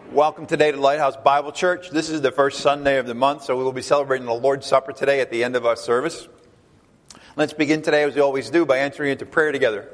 Welcome today to Lighthouse Bible Church. This is the first Sunday of the month, so we will be celebrating the Lord's Supper today at the end of our service. Let's begin today, as we always do, by entering into prayer together.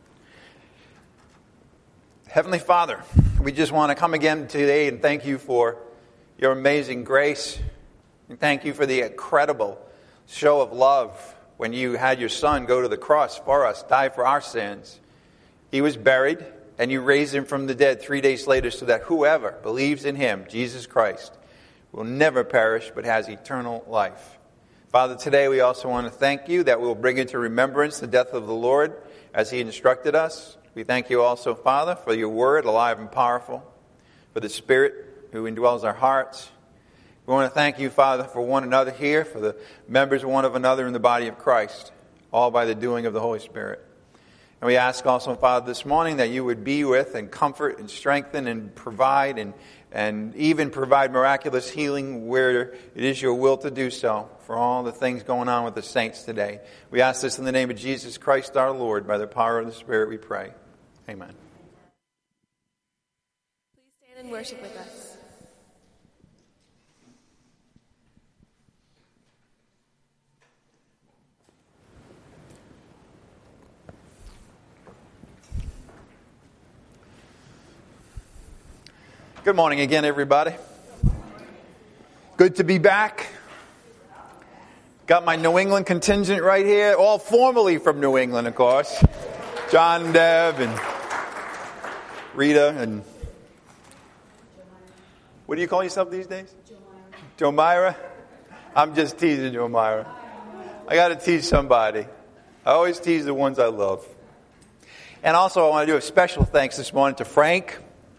Heavenly Father, we just want to come again today and thank you for your amazing grace. And thank you for the incredible show of love when you had your Son go to the cross for us, die for our sins. He was buried, and you raised him from the dead 3 days later so that whoever believes in him, Jesus Christ, will never perish but has eternal life. Father, today we also want to thank you that we will bring into remembrance the death of the Lord as he instructed us. We thank you also, Father, for your word, alive and powerful, for the Spirit who indwells our hearts. We want to thank you, Father, for one another here, for the members of one of another in the body of Christ, all by the doing of the Holy Spirit. And we ask also, Father, this morning that you would be with and comfort and strengthen and provide and even provide miraculous healing where it is your will to do so for all the things going on with the saints today. We ask this in the name of Jesus Christ our Lord. By the power of the Spirit we pray. Amen. Please stand and worship with us. Good morning again, everybody. Good to be back. Got my New England contingent right here, all formerly from New England, of course. John, Deb, and Rita, and what do you call yourself these days? Jomira. I'm just teasing Jomira. I got to tease somebody. I always tease the ones I love. And also, I want to do a special thanks this morning to Frank.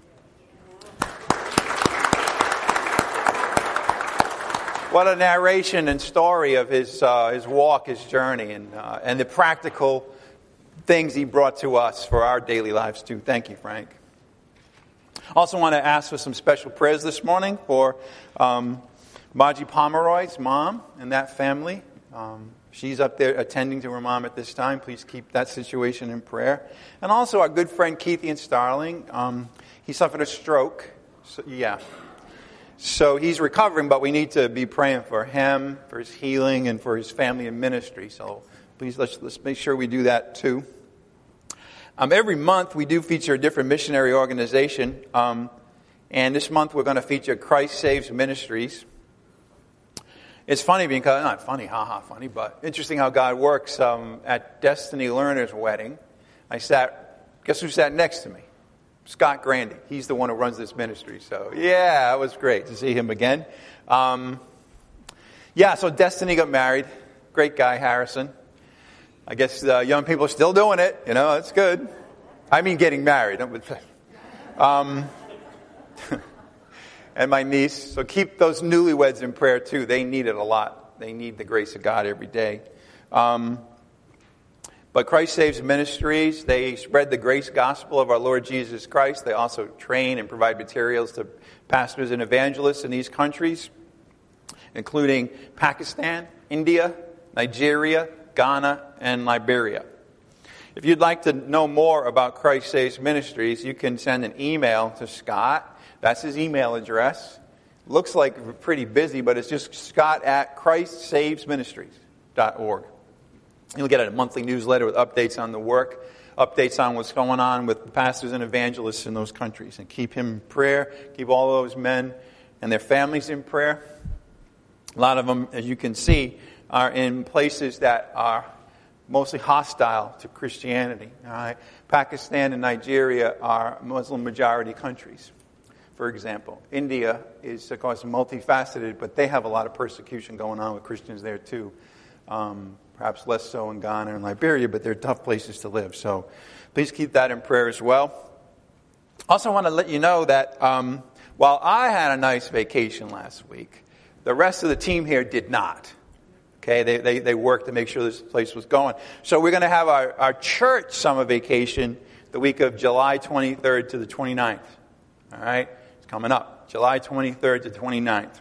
What a narration and story of his walk, his journey, and the practical things he brought to us for our daily lives too. Thank you, Frank. Also want to ask for some special prayers this morning for Margie Pomeroy's mom and that family. She's up there attending to her mom at this time. Please keep that situation in prayer. And also our good friend Keithian Starling. He suffered a stroke. So he's recovering, but we need to be praying for him, for his healing, and for his family and ministry. So please let's make sure we do that too. Every month we do feature a different missionary organization. And this month we're going to feature Christ Saves Ministries. It's funny because, not funny, funny, but interesting how God works. At Destiny Lerner's wedding, guess who sat next to me? Scott Grandy. He's the one who runs this ministry. So, yeah, it was great to see him again. So Destiny got married. Great guy, Harrison. I guess young people are still doing it. You know, that's good. I mean getting married. And my niece. So keep those newlyweds in prayer, too. They need it a lot. They need the grace of God every day. But Christ Saves Ministries, they spread the grace gospel of our Lord Jesus Christ. They also train and provide materials to pastors and evangelists in these countries, including Pakistan, India, Nigeria, Ghana, and Liberia. If you'd like to know more about Christ Saves Ministries, you can send an email to Scott. That's his email address. Looks like pretty busy, but it's just scott@christsavesministries.org. You'll get a monthly newsletter with updates on the work, updates on what's going on with the pastors and evangelists in those countries. And keep him in prayer. Keep all those men and their families in prayer. A lot of them, as you can see, are in places that are mostly hostile to Christianity. All right? Pakistan and Nigeria are Muslim-majority countries, for example. India is, of course, multifaceted, but they have a lot of persecution going on with Christians there, too. Perhaps less so in Ghana and Liberia, but they're tough places to live. So please keep that in prayer as well. Also want to let you know that while I had a nice vacation last week, the rest of the team here did not. Okay, they worked to make sure this place was going. So we're going to have our church summer vacation the week of July 23rd to the 29th. All right, it's coming up, July 23rd to 29th.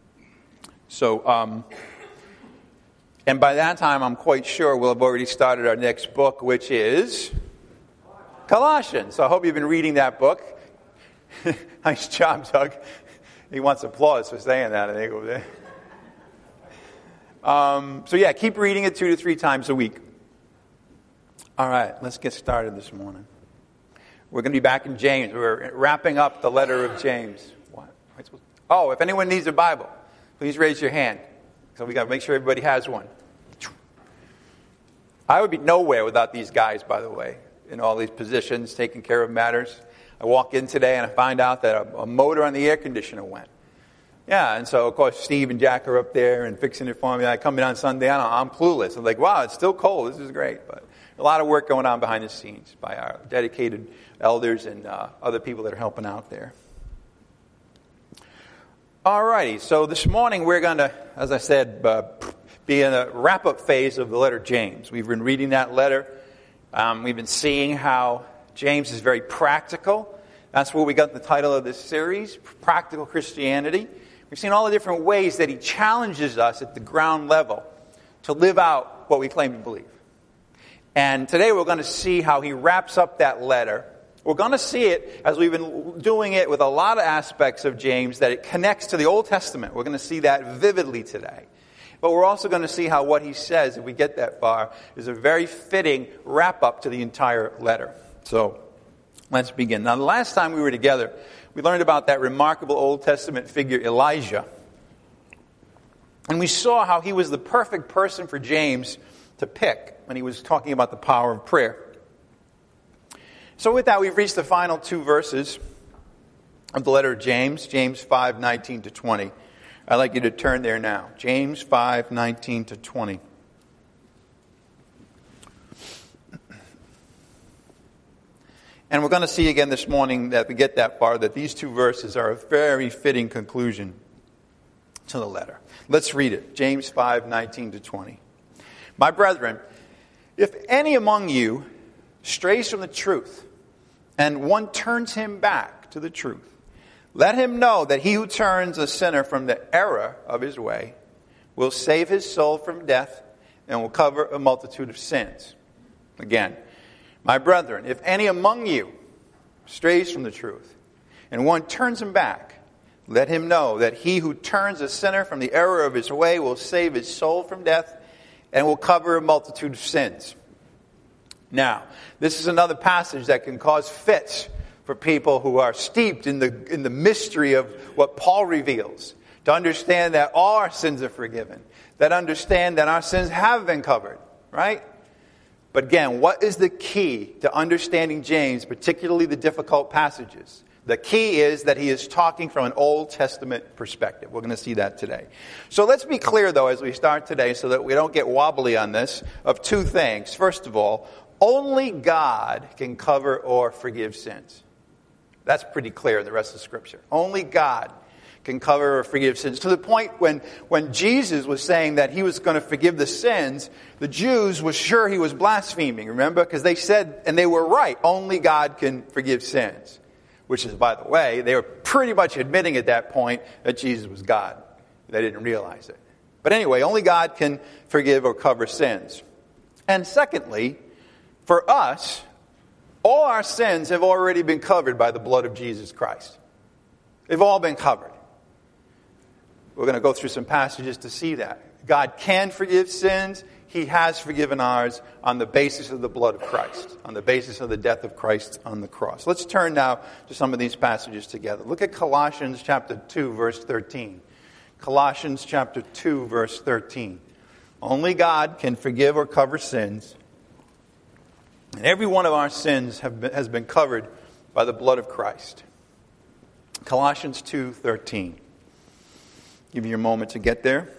So, and by that time, I'm quite sure we'll have already started our next book, which is Colossians. So I hope you've been reading that book. Nice job, Doug. He wants applause for saying that, I think, over there. Keep reading it 2 to 3 times a week. All right, let's get started this morning. We're going to be back in James. We're wrapping up the letter of James. What? Oh, if anyone needs a Bible, please raise your hand. So we got to make sure everybody has one. I would be nowhere without these guys, by the way, in all these positions, taking care of matters. I walk in today and I find out that a motor on the air conditioner went. Yeah, and so, of course, Steve and Jack are up there and fixing it for me. I come in on Sunday, I'm clueless. I'm like, wow, it's still cold. This is great. But a lot of work going on behind the scenes by our dedicated elders and other people that are helping out there. All righty, so this morning we're going to, as I said, be in a wrap-up phase of the letter James. We've been reading that letter. We've been seeing how James is very practical. That's where we got the title of this series, Practical Christianity. We've seen all the different ways that he challenges us at the ground level to live out what we claim to believe. And today we're going to see how he wraps up that letter. We're going to see it, as we've been doing it with a lot of aspects of James, that it connects to the Old Testament. We're going to see that vividly today. But we're also going to see how what he says, if we get that far, is a very fitting wrap-up to the entire letter. So let's begin. Now, the last time we were together, we learned about that remarkable Old Testament figure, Elijah. And we saw how he was the perfect person for James to pick when he was talking about the power of prayer. So with that, we've reached the final 2 verses of the letter of James, James 5:19 to 20. I'd like you to turn there now. James 5:19 to 20. And we're going to see again this morning that we get that far, that these 2 verses are a very fitting conclusion to the letter. Let's read it. James 5:19 to 20. My brethren, if any among you strays from the truth, and one turns him back to the truth, let him know that he who turns a sinner from the error of his way will save his soul from death and will cover a multitude of sins. Again, my brethren, if any among you strays from the truth, and one turns him back, let him know that he who turns a sinner from the error of his way will save his soul from death and will cover a multitude of sins. Now, this is another passage that can cause fits for people who are steeped in the mystery of what Paul reveals, to understand that all our sins are forgiven, that understand that our sins have been covered, right? But again, what is the key to understanding James, particularly the difficult passages? The key is that he is talking from an Old Testament perspective. We're going to see that today. So let's be clear, though, as we start today, so that we don't get wobbly on this, of 2 things. First of all, only God can cover or forgive sins. That's pretty clear in the rest of Scripture. Only God can cover or forgive sins. To the point when Jesus was saying that he was going to forgive the sins, the Jews were sure he was blaspheming, remember? Because they said, and they were right, only God can forgive sins. Which is, by the way, they were pretty much admitting at that point that Jesus was God. They didn't realize it. But anyway, only God can forgive or cover sins. And secondly, for us, all our sins have already been covered by the blood of Jesus Christ. They've all been covered. We're going to go through some passages to see that. God can forgive sins. He has forgiven ours on the basis of the blood of Christ, on the basis of the death of Christ on the cross. Let's turn now to some of these passages together. Look at Colossians chapter 2, verse 13. Colossians chapter 2, verse 13. Only God can forgive or cover sins. And every one of our sins has been covered by the blood of Christ. Colossians 2:13. Give you a moment to get there.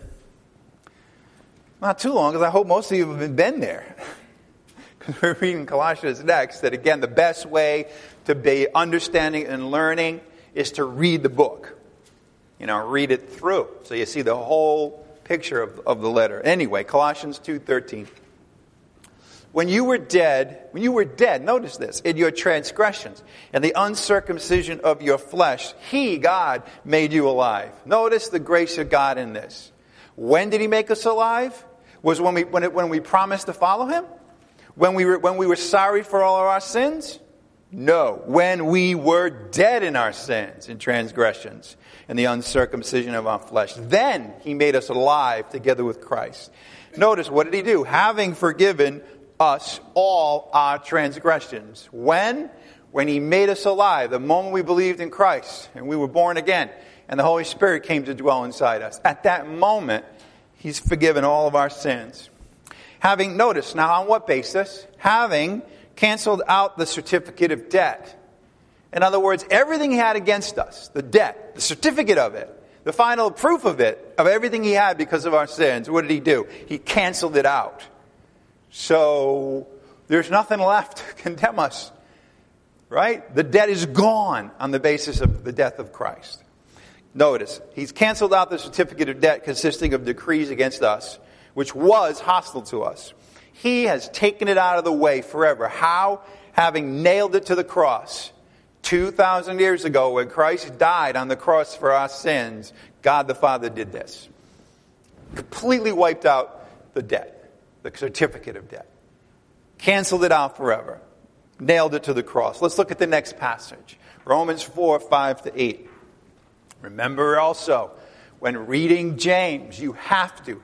Not too long, because I hope most of you have been there. Because we're reading Colossians next, that again, the best way to be understanding and learning is to read the book. Read it through. So you see the whole picture of the letter. Anyway, Colossians 2:13. When you were dead, notice this, in your transgressions and the uncircumcision of your flesh, He, God, made you alive. Notice the grace of God in this. When did He make us alive? Was when we promised to follow Him? When we were sorry for all of our sins? No, when we were dead in our sins and transgressions and the uncircumcision of our flesh, then he made us alive together with Christ. Notice, what did he do? Having forgiven us all our transgressions. When? When he made us alive, the moment we believed in Christ and we were born again and the Holy Spirit came to dwell inside us. At that moment, he's forgiven all of our sins. Having, notice, now on what basis? Having canceled out the certificate of debt. In other words, everything he had against us, the debt, the certificate of it, the final proof of it, of everything he had because of our sins, what did he do? He canceled it out. So there's nothing left to condemn us, right? The debt is gone on the basis of the death of Christ. Notice, he's canceled out the certificate of debt consisting of decrees against us, which was hostile to us. He has taken it out of the way forever. How? Having nailed it to the cross. 2,000 years ago, when Christ died on the cross for our sins, God the Father did this. Completely wiped out the debt, the certificate of debt. Canceled it out forever. Nailed it to the cross. Let's look at the next passage. Romans 4, 5 to 8. Remember also, when reading James, you have to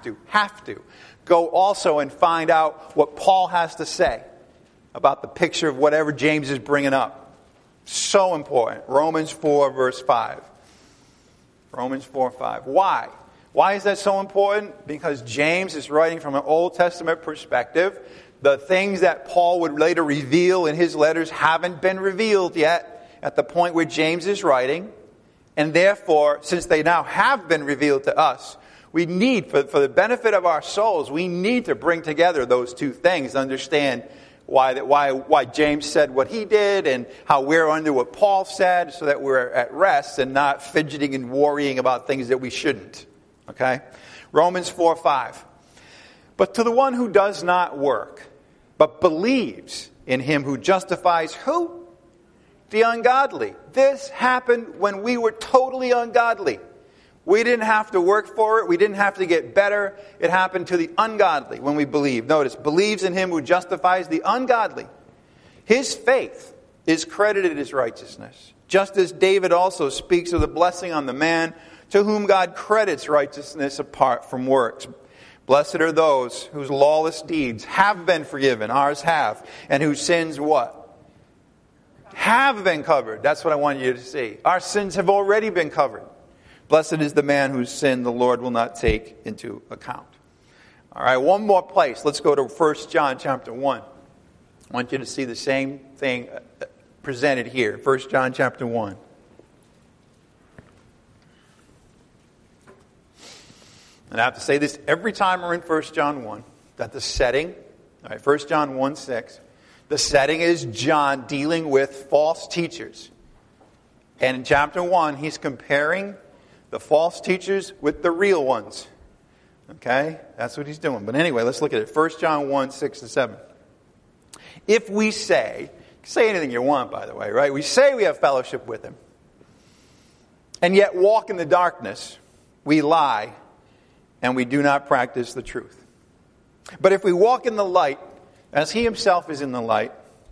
go also and find out what Paul has to say about the picture of whatever James is bringing up. So important. Romans 4, verse 5. Romans 4, 5. Why? Why is that so important? Because James is writing from an Old Testament perspective. The things that Paul would later reveal in his letters haven't been revealed yet at the point where James is writing. And therefore, since they now have been revealed to us, we need, for the benefit of our souls, we need to bring together those two things, understand why James said what he did and how we're under what Paul said, so that we're at rest and not fidgeting and worrying about things that we shouldn't. Okay? Romans 4, 5. But to the one who does not work, but believes in him who justifies who? The ungodly. This happened when we were totally ungodly. We didn't have to work for it. We didn't have to get better. It happened to the ungodly when we believe. Notice, believes in him who justifies the ungodly. His faith is credited as righteousness. Just as David also speaks of the blessing on the man to whom God credits righteousness apart from works. Blessed are those whose lawless deeds have been forgiven, ours have, and whose sins what? Have been covered. That's what I want you to see. Our sins have already been covered. Blessed is the man whose sin the Lord will not take into account. All right, one more place. Let's go to 1 John chapter 1. I want you to see the same thing presented here. 1 John chapter 1. And I have to say this every time we're in 1 John 1, that the setting, all right, 1 John 1, 6, the setting is John dealing with false teachers. And in chapter 1, he's comparing the false teachers with the real ones. Okay? That's what he's doing. But anyway, let's look at it. 1 John 1, 6 to 7. If we say anything you want, by the way, right? We say we have fellowship with him, and yet walk in the darkness, we lie, and we do not practice the truth. But if we walk in the light, as he himself is in the light.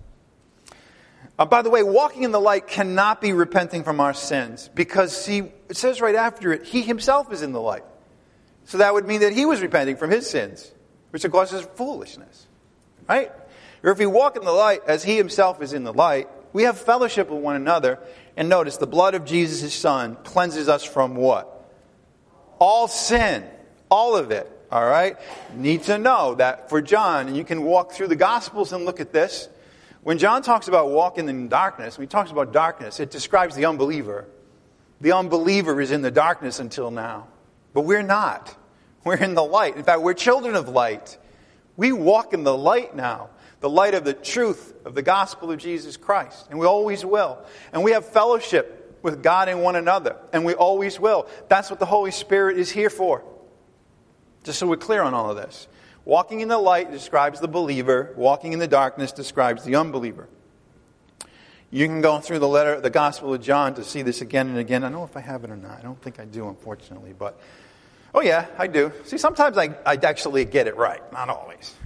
By the way, walking in the light cannot be repenting from our sins, because it says right after it, he himself is in the light. So that would mean that he was repenting from his sins, which of course is foolishness. Right? Or if we walk in the light as he himself is in the light, we have fellowship with one another. And notice, the blood of Jesus, his son, cleanses us from what? All sin. All of it. All right? You need to know that for John, and you can walk through the Gospels and look at this. When John talks about walking in darkness, when he talks about darkness, it describes the unbeliever. The unbeliever is in the darkness until now. But we're not. We're in the light. In fact, we're children of light. We walk in the light now. The light of the truth of the gospel of Jesus Christ. And we always will. And we have fellowship with God and one another. And we always will. That's what the Holy Spirit is here for. Just so we're clear on all of this. Walking in the light describes the believer. Walking in the darkness describes the unbeliever. You can go through the Gospel of John to see this again and again. I don't know if I have it or not. I don't think I do, unfortunately. But, oh yeah, I do. See, sometimes I actually get it right. Not always.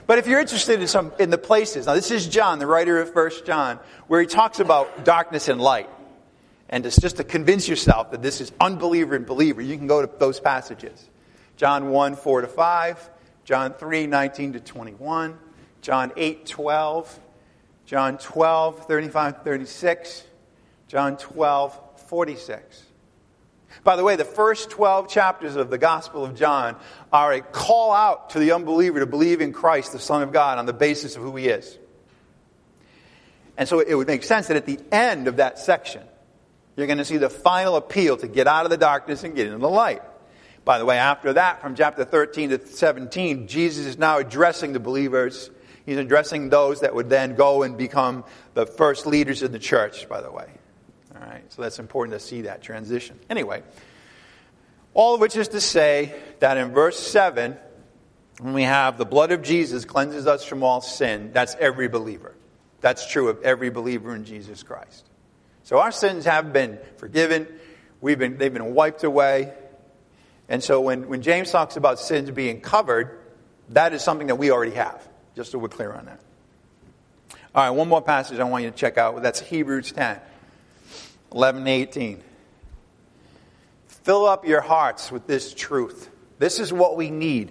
But if you're interested in the places, now this is John, the writer of 1 John, where he talks about darkness and light. And just to convince yourself that this is unbeliever and believer, you can go to those passages. John 1, 4-5, John 3, 19-21, John 8, 12, John 12, 35-36, John 12, 46. By the way, the first 12 chapters of the Gospel of John are a call out to the unbeliever to believe in Christ, the Son of God, on the basis of who he is. And so it would make sense that at the end of that section, you're going to see the final appeal to get out of the darkness and get into the light. By the way, after that, from chapter 13 to 17, Jesus is now addressing the believers. He's addressing those that would then go and become the first leaders in the church, by the way. All right, so that's important to see that transition. Anyway, all of which is to say that in verse 7, when we have the blood of Jesus cleanses us from all sin, that's every believer. That's true of every believer in Jesus Christ. So our sins have been forgiven. They've been wiped away. And so when James talks about sins being covered, that is something that we already have, just so we're clear on that. All right, one more passage I want you to check out. That's Hebrews 10, 11-18. Fill up your hearts with this truth. This is what we need.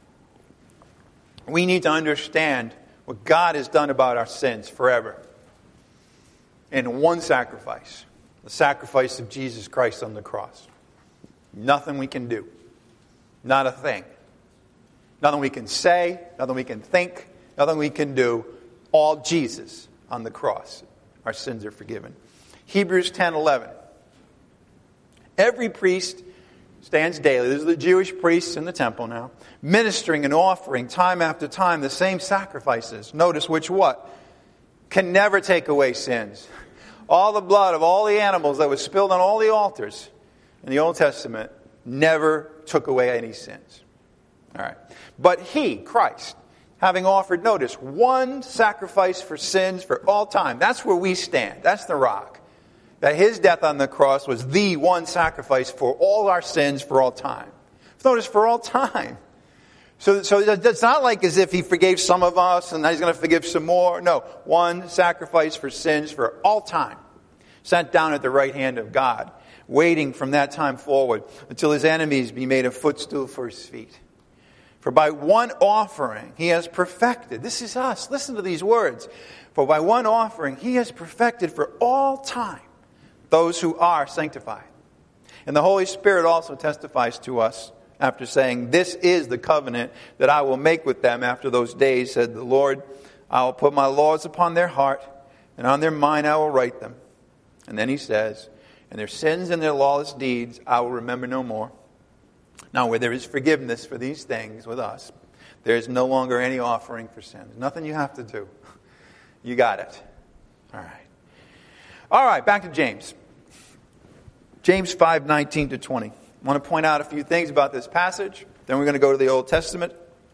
We need to understand what God has done about our sins forever. In one sacrifice, the sacrifice of Jesus Christ on the cross. Nothing we can do. Not a thing. Nothing we can say, nothing we can think, nothing we can do. All Jesus on the cross. Our sins are forgiven. Hebrews 10:11. Every priest stands daily. This is the Jewish priests in the temple now. Ministering and offering time after time the same sacrifices. Notice which what? Can never take away sins. All the blood of all the animals that was spilled on all the altars in the Old Testament never took away any sins. All right. But he, Christ, having offered, notice, one sacrifice for sins for all time. That's where we stand. That's the rock. That his death on the cross was the one sacrifice for all our sins for all time. Notice, for all time. So it's not like as if he forgave some of us and now he's going to forgive some more. No, one sacrifice for sins for all time. Sent down at the right hand of God, waiting from that time forward until his enemies be made a footstool for his feet. For by one offering he has perfected. This is us. Listen to these words. For by one offering he has perfected for all time those who are sanctified. And the Holy Spirit also testifies to us after saying, this is the covenant that I will make with them after those days, said the Lord. I will put my laws upon their heart, and on their mind I will write them. And then he says, and their sins and their lawless deeds I will remember no more. Now where there is forgiveness for these things with us, there is no longer any offering for sins. Nothing you have to do. You got it. All right, back to James. James 5:19-20. I want to point out a few things about this passage. Then we're going to go to the Old Testament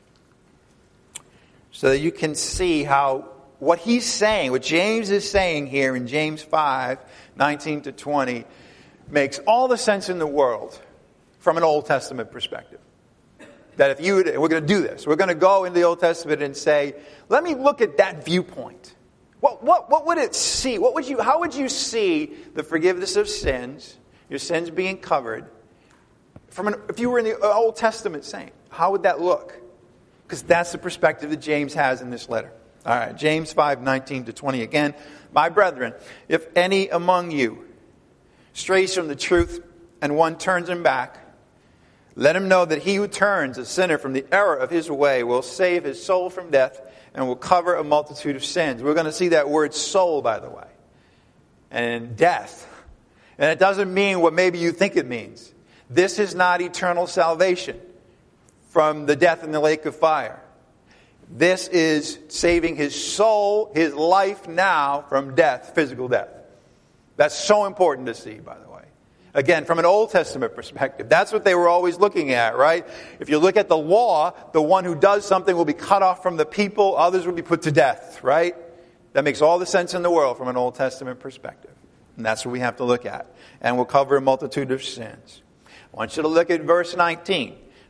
so that you can see how what he's saying, what James is saying here in James 5:19-20 makes all the sense in the world from an Old Testament perspective. That if you would, we're going to do this. We're going to go into the Old Testament and say, let me look at that viewpoint. What would it see? How would you see the forgiveness of sins, your sins being covered, if you were in the Old Testament saint? How would that look? Because that's the perspective that James has in this letter. All right, James 5:19-20 again. My brethren, if any among you strays from the truth and one turns him back, let him know that he who turns a sinner from the error of his way will save his soul from death and will cover a multitude of sins. We're going to see that word soul, by the way, and death. And it doesn't mean what maybe you think it means. This is not eternal salvation from the death in the lake of fire. This is saving his soul, his life now from death, physical death. That's so important to see, by the way. Again, from an Old Testament perspective, that's what they were always looking at, right? If you look at the law, the one who does something will be cut off from the people, others will be put to death, right? That makes all the sense in the world from an Old Testament perspective. And that's what we have to look at. And we'll cover a multitude of sins. I want you to look at verse 19.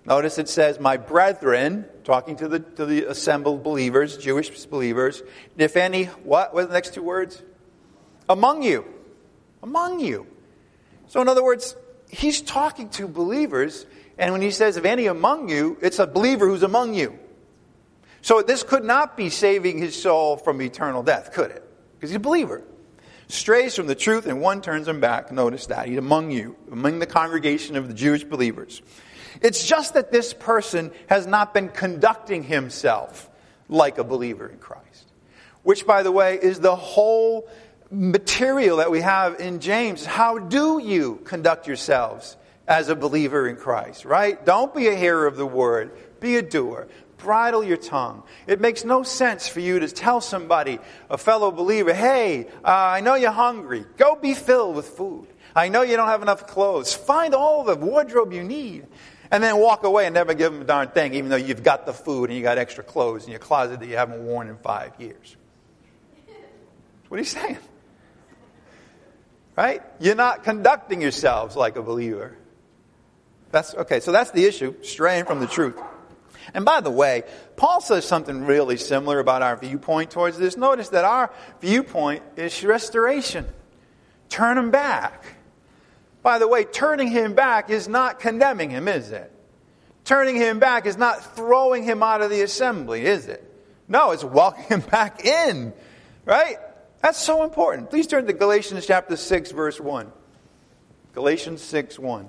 Notice it says, my brethren, talking to the assembled believers, Jewish believers, if any, what are the next two words? Among you. Among you. So in other words, he's talking to believers, and when he says, if any among you, it's a believer who's among you. So this could not be saving his soul from eternal death, could it? Because he's a believer. Strays from the truth, and one turns him back. Notice that. He's among you, among the congregation of the Jewish believers. It's just that this person has not been conducting himself like a believer in Christ. Which, by the way, is the whole material that we have in James. How do you conduct yourselves as a believer in Christ, right? Don't be a hearer of the word. Be a doer. Bridle your tongue. It makes no sense for you to tell somebody, a fellow believer, hey, I know you're hungry. Go be filled with food. I know you don't have enough clothes. Find all the wardrobe you need. And then walk away and never give them a darn thing, even though you've got the food and you got extra clothes in your closet that you haven't worn in 5 years. What are you saying? Right? You're not conducting yourselves like a believer. So that's the issue, straying from the truth. And by the way, Paul says something really similar about our viewpoint towards this. Notice that our viewpoint is restoration. Turn him back. By the way, turning him back is not condemning him, is it? Turning him back is not throwing him out of the assembly, is it? No, it's welcoming him back in. Right? That's so important. Please turn to Galatians chapter 6, verse 1. Galatians 6, 1.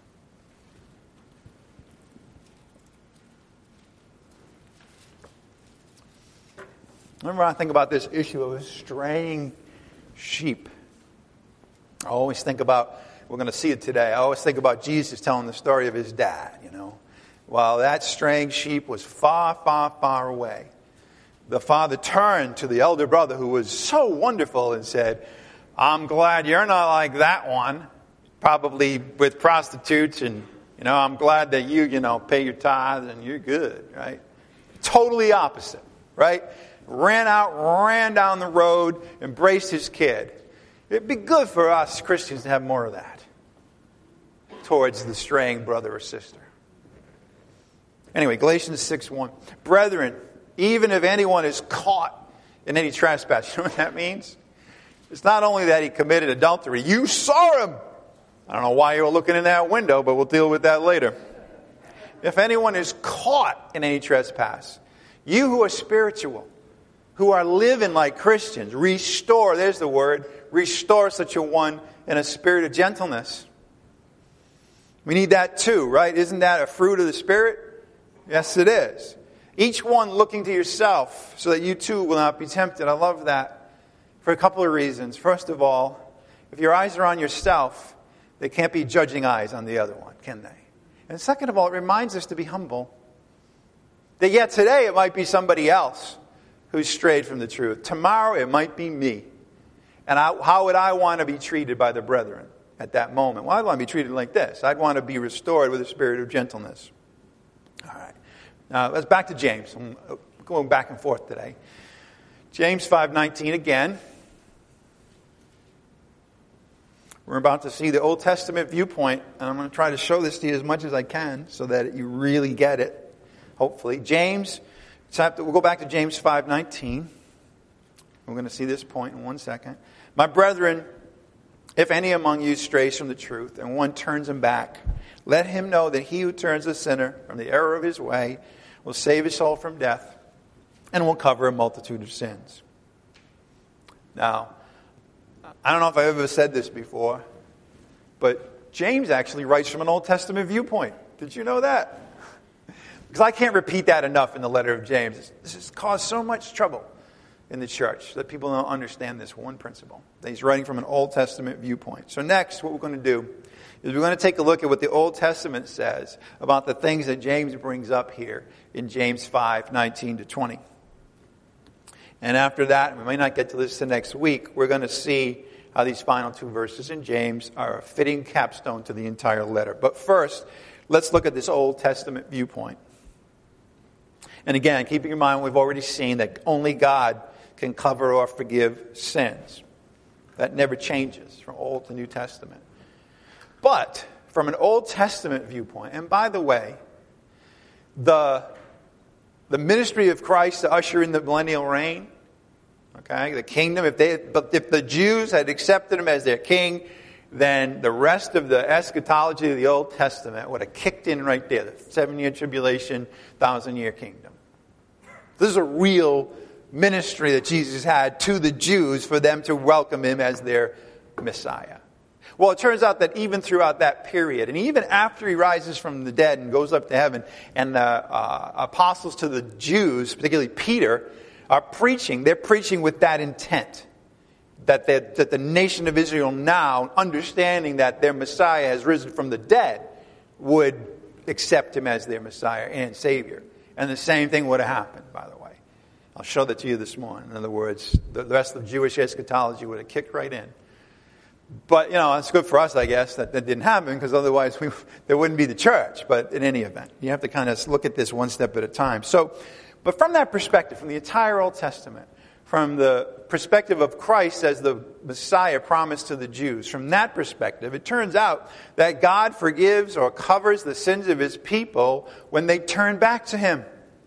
Remember, I think about this issue of a straying sheep. I always think about, we're going to see it today, I always think about Jesus telling the story of his dad, While that straying sheep was far, far, far away, the father turned to the elder brother who was so wonderful and said, I'm glad you're not like that one, probably with prostitutes, and, I'm glad that you, pay your tithes and you're good, right? Totally opposite, right? Ran down the road, embraced his kid. It'd be good for us Christians to have more of that towards the straying brother or sister. Anyway, Galatians 6:1. Brethren, even if anyone is caught in any trespass, you know what that means? It's not only that he committed adultery. You saw him. I don't know why you were looking in that window, but we'll deal with that later. If anyone is caught in any trespass, you who are spiritual, who are living like Christians, restore, there's the word, restore such a one in a spirit of gentleness. We need that too, right? Isn't that a fruit of the Spirit? Yes, it is. Each one looking to yourself so that you too will not be tempted. I love that for a couple of reasons. First of all, if your eyes are on yourself, they can't be judging eyes on the other one, can they? And second of all, it reminds us to be humble. That yet today it might be somebody else who's strayed from the truth. Tomorrow it might be me. And how would I want to be treated by the brethren at that moment? Well, I'd want to be treated like this. I'd want to be restored with a spirit of gentleness. All right. Now, let's back to James. I'm going back and forth today. James 5:19 again. We're about to see the Old Testament viewpoint, and I'm going to try to show this to you as much as I can so that you really get it, hopefully. We'll go back to James 5:19. We're going to see this point in 1 second. My brethren, if any among you strays from the truth, and one turns him back, let him know that he who turns a sinner from the error of his way will save his soul from death and will cover a multitude of sins. Now, I don't know if I've ever said this before, but James actually writes from an Old Testament viewpoint. Did you know that? Because I can't repeat that enough in the letter of James. This has caused so much trouble in the church that people don't understand this one principle. That he's writing from an Old Testament viewpoint. So next, what we're going to do is we're going to take a look at what the Old Testament says about the things that James brings up here in James 5:19-20. And after that, we may not get to this till next week, we're going to see how these final two verses in James are a fitting capstone to the entire letter. But first, let's look at this Old Testament viewpoint. And again, keeping in mind we've already seen that only God can cover or forgive sins. That never changes from Old to New Testament. But from an Old Testament viewpoint, and by the way, the ministry of Christ to usher in the millennial reign. Okay, the kingdom. But if the Jews had accepted him as their king, then the rest of the eschatology of the Old Testament would have kicked in right there. The 7-year tribulation, 1,000-year kingdom. This is a real ministry that Jesus had to the Jews for them to welcome him as their Messiah. Well, it turns out that even throughout that period, and even after he rises from the dead and goes up to heaven, and the apostles to the Jews, particularly Peter, are preaching, they're preaching with that intent. That the nation of Israel now, understanding that their Messiah has risen from the dead, would accept him as their Messiah and Savior. And the same thing would have happened, by the way. I'll show that to you this morning. In other words, the rest of Jewish eschatology would have kicked right in. But, it's good for us, I guess, that didn't happen, because otherwise there wouldn't be the church. But in any event, you have to kind of look at this one step at a time. But from that perspective, from the entire Old Testament, from the perspective of Christ as the Messiah promised to the Jews, from that perspective, it turns out that God forgives or covers the sins of his people when they turn back to him.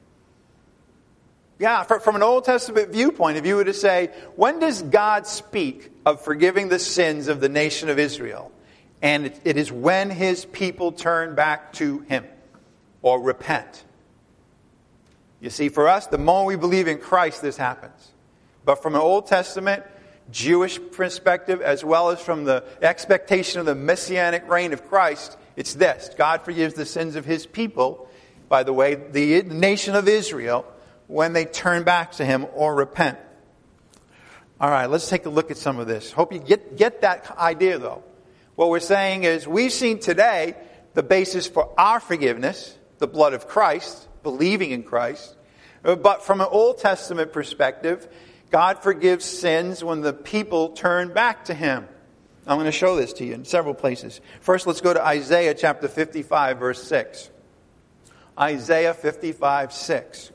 Yeah, from an Old Testament viewpoint, if you were to say, when does God speak of forgiving the sins of the nation of Israel? And it is when his people turn back to him or repent. You see, for us, the moment we believe in Christ, this happens. But from an Old Testament Jewish perspective, as well as from the expectation of the messianic reign of Christ, it's this. God forgives the sins of his people, by the way, the nation of Israel, when they turn back to him or repent. All right, let's take a look at some of this. Hope you get that idea, though. What we're saying is we've seen today the basis for our forgiveness, the blood of Christ, believing in Christ. But from an Old Testament perspective, God forgives sins when the people turn back to him. I'm going to show this to you in several places. First, let's go to Isaiah chapter 55, verse 6. Isaiah 55, 6.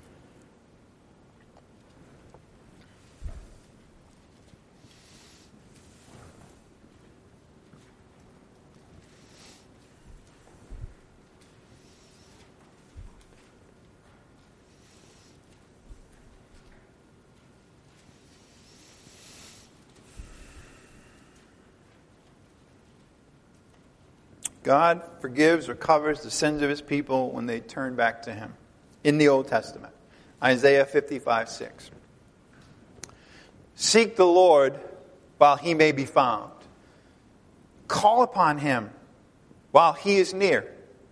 God forgives or covers the sins of his people when they turn back to him. In the Old Testament. Isaiah 55, 6. Seek the Lord while he may be found. Call upon him while he is near.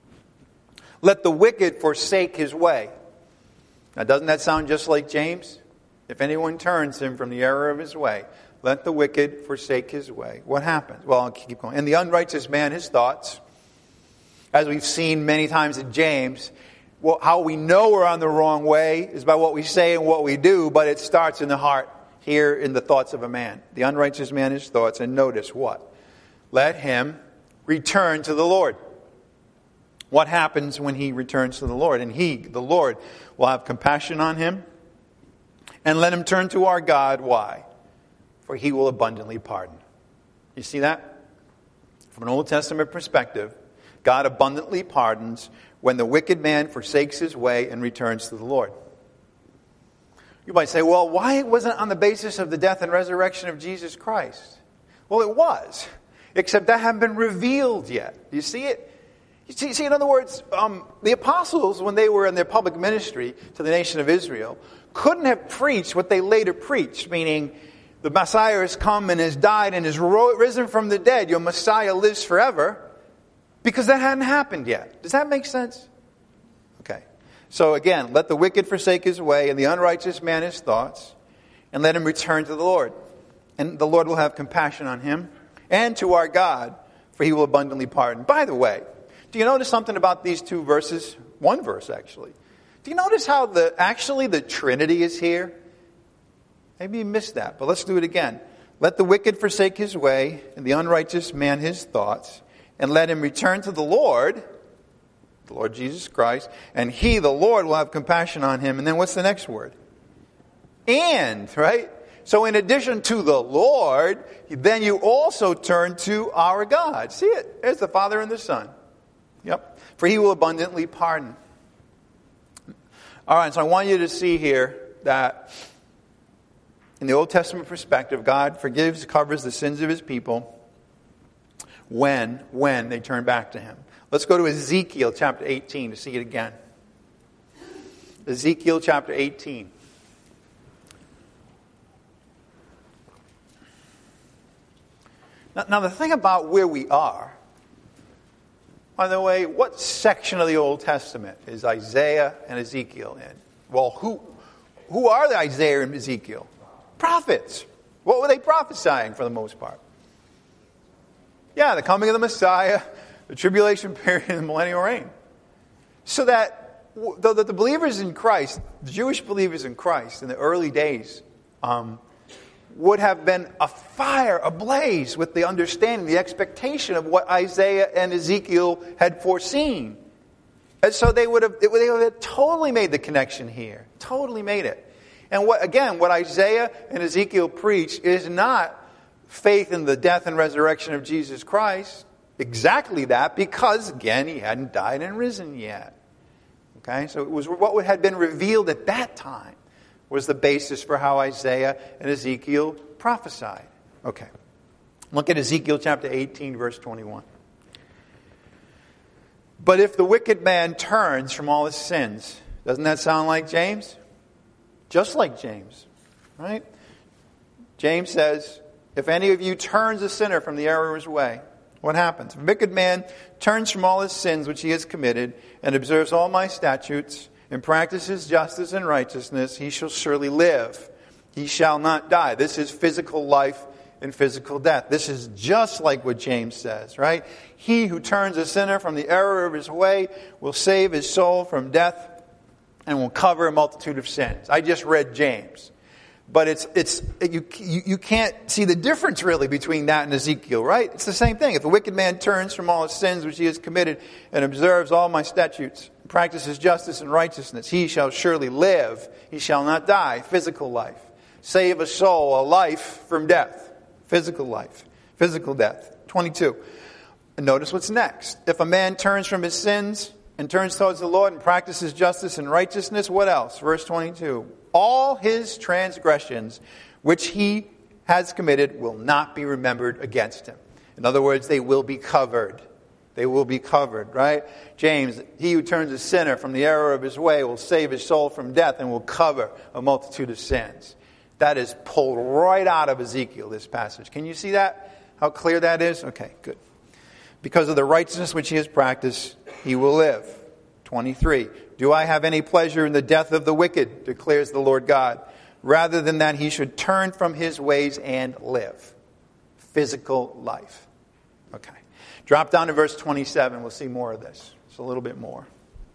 Let the wicked forsake his way. Now, doesn't that sound just like James? If anyone turns him from the error of his way, let the wicked forsake his way. What happens? Well, I'll keep going. And the unrighteous man his thoughts. As we've seen many times in James, how we know we're on the wrong way is by what we say and what we do, but it starts in the heart, here in the thoughts of a man. The unrighteous man his thoughts, and notice what? Let him return to the Lord. What happens when he returns to the Lord? And he, the Lord, will have compassion on him, and let him turn to our God. Why? For he will abundantly pardon. You see that? From an Old Testament perspective, God abundantly pardons when the wicked man forsakes his way and returns to the Lord. You might say, well, why wasn't it on the basis of the death and resurrection of Jesus Christ? Well, it was, except that hadn't been revealed yet. Do you see it? You see, in other words, the apostles, when they were in their public ministry to the nation of Israel, couldn't have preached what they later preached, meaning the Messiah has come and has died and is risen from the dead. Your Messiah lives forever. Because that hadn't happened yet. Does that make sense? Okay. So again, let the wicked forsake his way and the unrighteous man his thoughts, and let him return to the Lord. And the Lord will have compassion on him and to our God, for he will abundantly pardon. By the way, do you notice something about these two verses? One verse, actually. Do you notice how the Trinity is here? Maybe you missed that, but let's do it again. Let the wicked forsake his way and the unrighteous man his thoughts, and let him return to the Lord Jesus Christ, and he, the Lord, will have compassion on him. And then what's the next word? And, right? So in addition to the Lord, then you also turn to our God. See it? There's the Father and the Son. Yep. For he will abundantly pardon. All right, so I want you to see here that in the Old Testament perspective, God forgives, covers the sins of his people when they turn back to him. Let's go to Ezekiel chapter 18 to see it again. Ezekiel chapter 18. Now the thing about where we are, by the way, what section of the Old Testament is Isaiah and Ezekiel in? Well, who are the Isaiah and Ezekiel? Prophets. What were they prophesying for the most part? Yeah, the coming of the Messiah, the tribulation period, and the millennial reign. So that the believers in Christ, the Jewish believers in Christ in the early days, would have been afire, ablaze with the understanding, the expectation of what Isaiah and Ezekiel had foreseen. And so they would have totally made the connection here. Totally made it. And what Isaiah and Ezekiel preach is not faith in the death and resurrection of Jesus Christ. Exactly that, because, again, he hadn't died and risen yet. Okay, so it was what had been revealed at that time was the basis for how Isaiah and Ezekiel prophesied. Okay. Look at Ezekiel chapter 18, verse 21. But if the wicked man turns from all his sins, doesn't that sound like James? Just like James, right? James says, if any of you turns a sinner from the error of his way, what happens? If a wicked man turns from all his sins which he has committed and observes all my statutes and practices justice and righteousness, he shall surely live. He shall not die. This is physical life and physical death. This is just like what James says, right? He who turns a sinner from the error of his way will save his soul from death and will cover a multitude of sins. I just read James. But you can't see the difference really between that and Ezekiel, right? It's the same thing. If a wicked man turns from all his sins which he has committed and observes all my statutes, practices justice and righteousness, he shall surely live. He shall not die. Physical life. Save a soul, a life from death. Physical life. Physical death. 22. And notice what's next. If a man turns from his sins and turns towards the Lord and practices justice and righteousness, what else? Verse 22. All his transgressions which he has committed will not be remembered against him. In other words, they will be covered. They will be covered, right? James, he who turns a sinner from the error of his way will save his soul from death and will cover a multitude of sins. That is pulled right out of Ezekiel, this passage. Can you see that? How clear that is? Okay, good. Because of the righteousness which he has practiced, he will live. 23. Do I have any pleasure in the death of the wicked, declares the Lord God, rather than that he should turn from his ways and live? Physical life. Okay. Drop down to verse 27. We'll see more of this. Just a little bit more.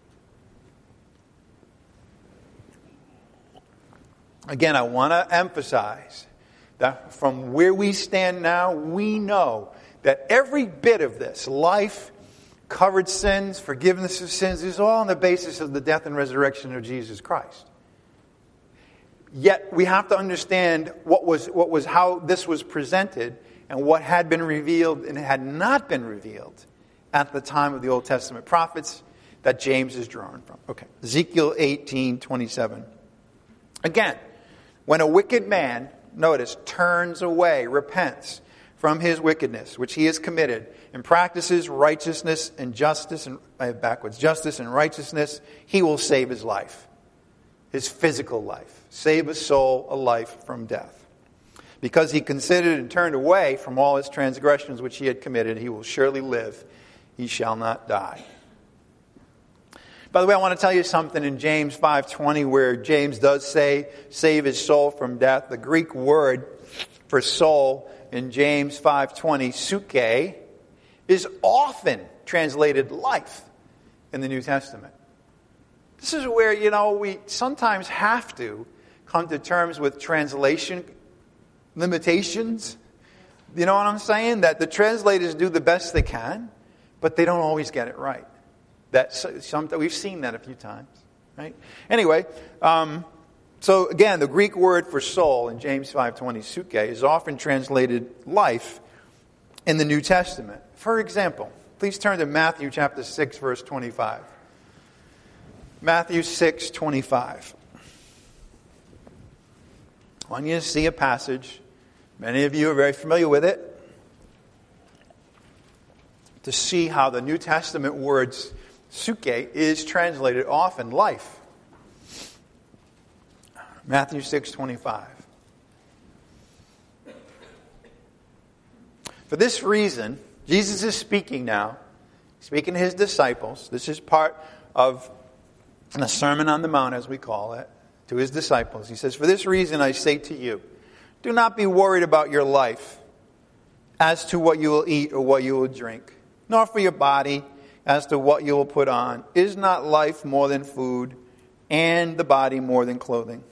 Again, I want to emphasize that from where we stand now, we know that every bit of this, life, covered sins, forgiveness of sins, is all on the basis of the death and resurrection of Jesus Christ. Yet we have to understand what was how this was presented and what had been revealed and had not been revealed at the time of the Old Testament prophets that James is drawing from. Okay, Ezekiel 18:27. Again, when a wicked man, notice, turns away, repents from his wickedness, which he has committed, and practices righteousness and justice, justice and righteousness, he will save his life, his physical life, save a soul, a life from death. Because he considered and turned away from all his transgressions which he had committed, he will surely live, he shall not die. By the way, I want to tell you something in James 5:20 where James does say, save his soul from death. The Greek word for soul in James 5:20, suke, is often translated life in the New Testament. This is where, we sometimes have to come to terms with translation limitations. You know what I'm saying? That the translators do the best they can, but they don't always get it right. We've seen that a few times, right? Anyway, so again, the Greek word for soul in James 5:20, suke, is often translated life in the New Testament. For example, please turn to Matthew chapter 6, verse 25. Matthew 6:25. I want you to see a passage. Many of you are very familiar with it. To see how the New Testament words suke is translated often life. Matthew 6:25. For this reason, Jesus is speaking now, speaking to his disciples. This is part of the Sermon on the Mount, as we call it, to his disciples. He says, for this reason I say to you, do not be worried about your life as to what you will eat or what you will drink, nor for your body as to what you will put on. Is not life more than food, and the body more than clothing?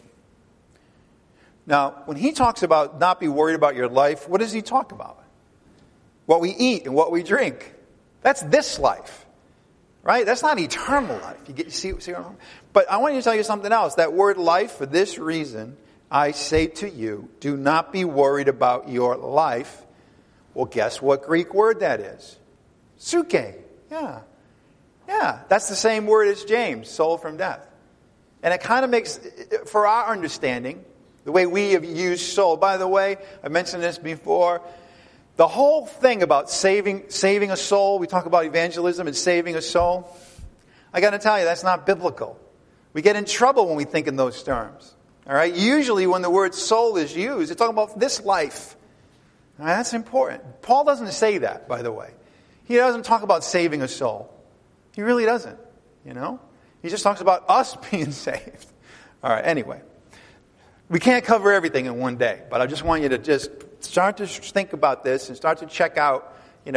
Now, when he talks about not be worried about your life, what does he talk about? What we eat and what we drink. That's this life. Right? That's not eternal life. You see what I'm saying? But I want to tell you something else. That word life, for this reason, I say to you, do not be worried about your life. Well, guess what Greek word that is? Suke. Yeah. That's the same word as James, soul from death. And it kind of makes, for our understanding, the way we have used soul. By the way, I mentioned this before. The whole thing about saving a soul, we talk about evangelism and saving a soul. I got to tell you, that's not biblical. We get in trouble when we think in those terms. All right? Usually when the word soul is used, it's talking about this life. All right? That's important. Paul doesn't say that, by the way. He doesn't talk about saving a soul. He really doesn't. You know? He just talks about us being saved. All right, anyway. We can't cover everything in one day, but I just want you to just start to think about this and start to check out,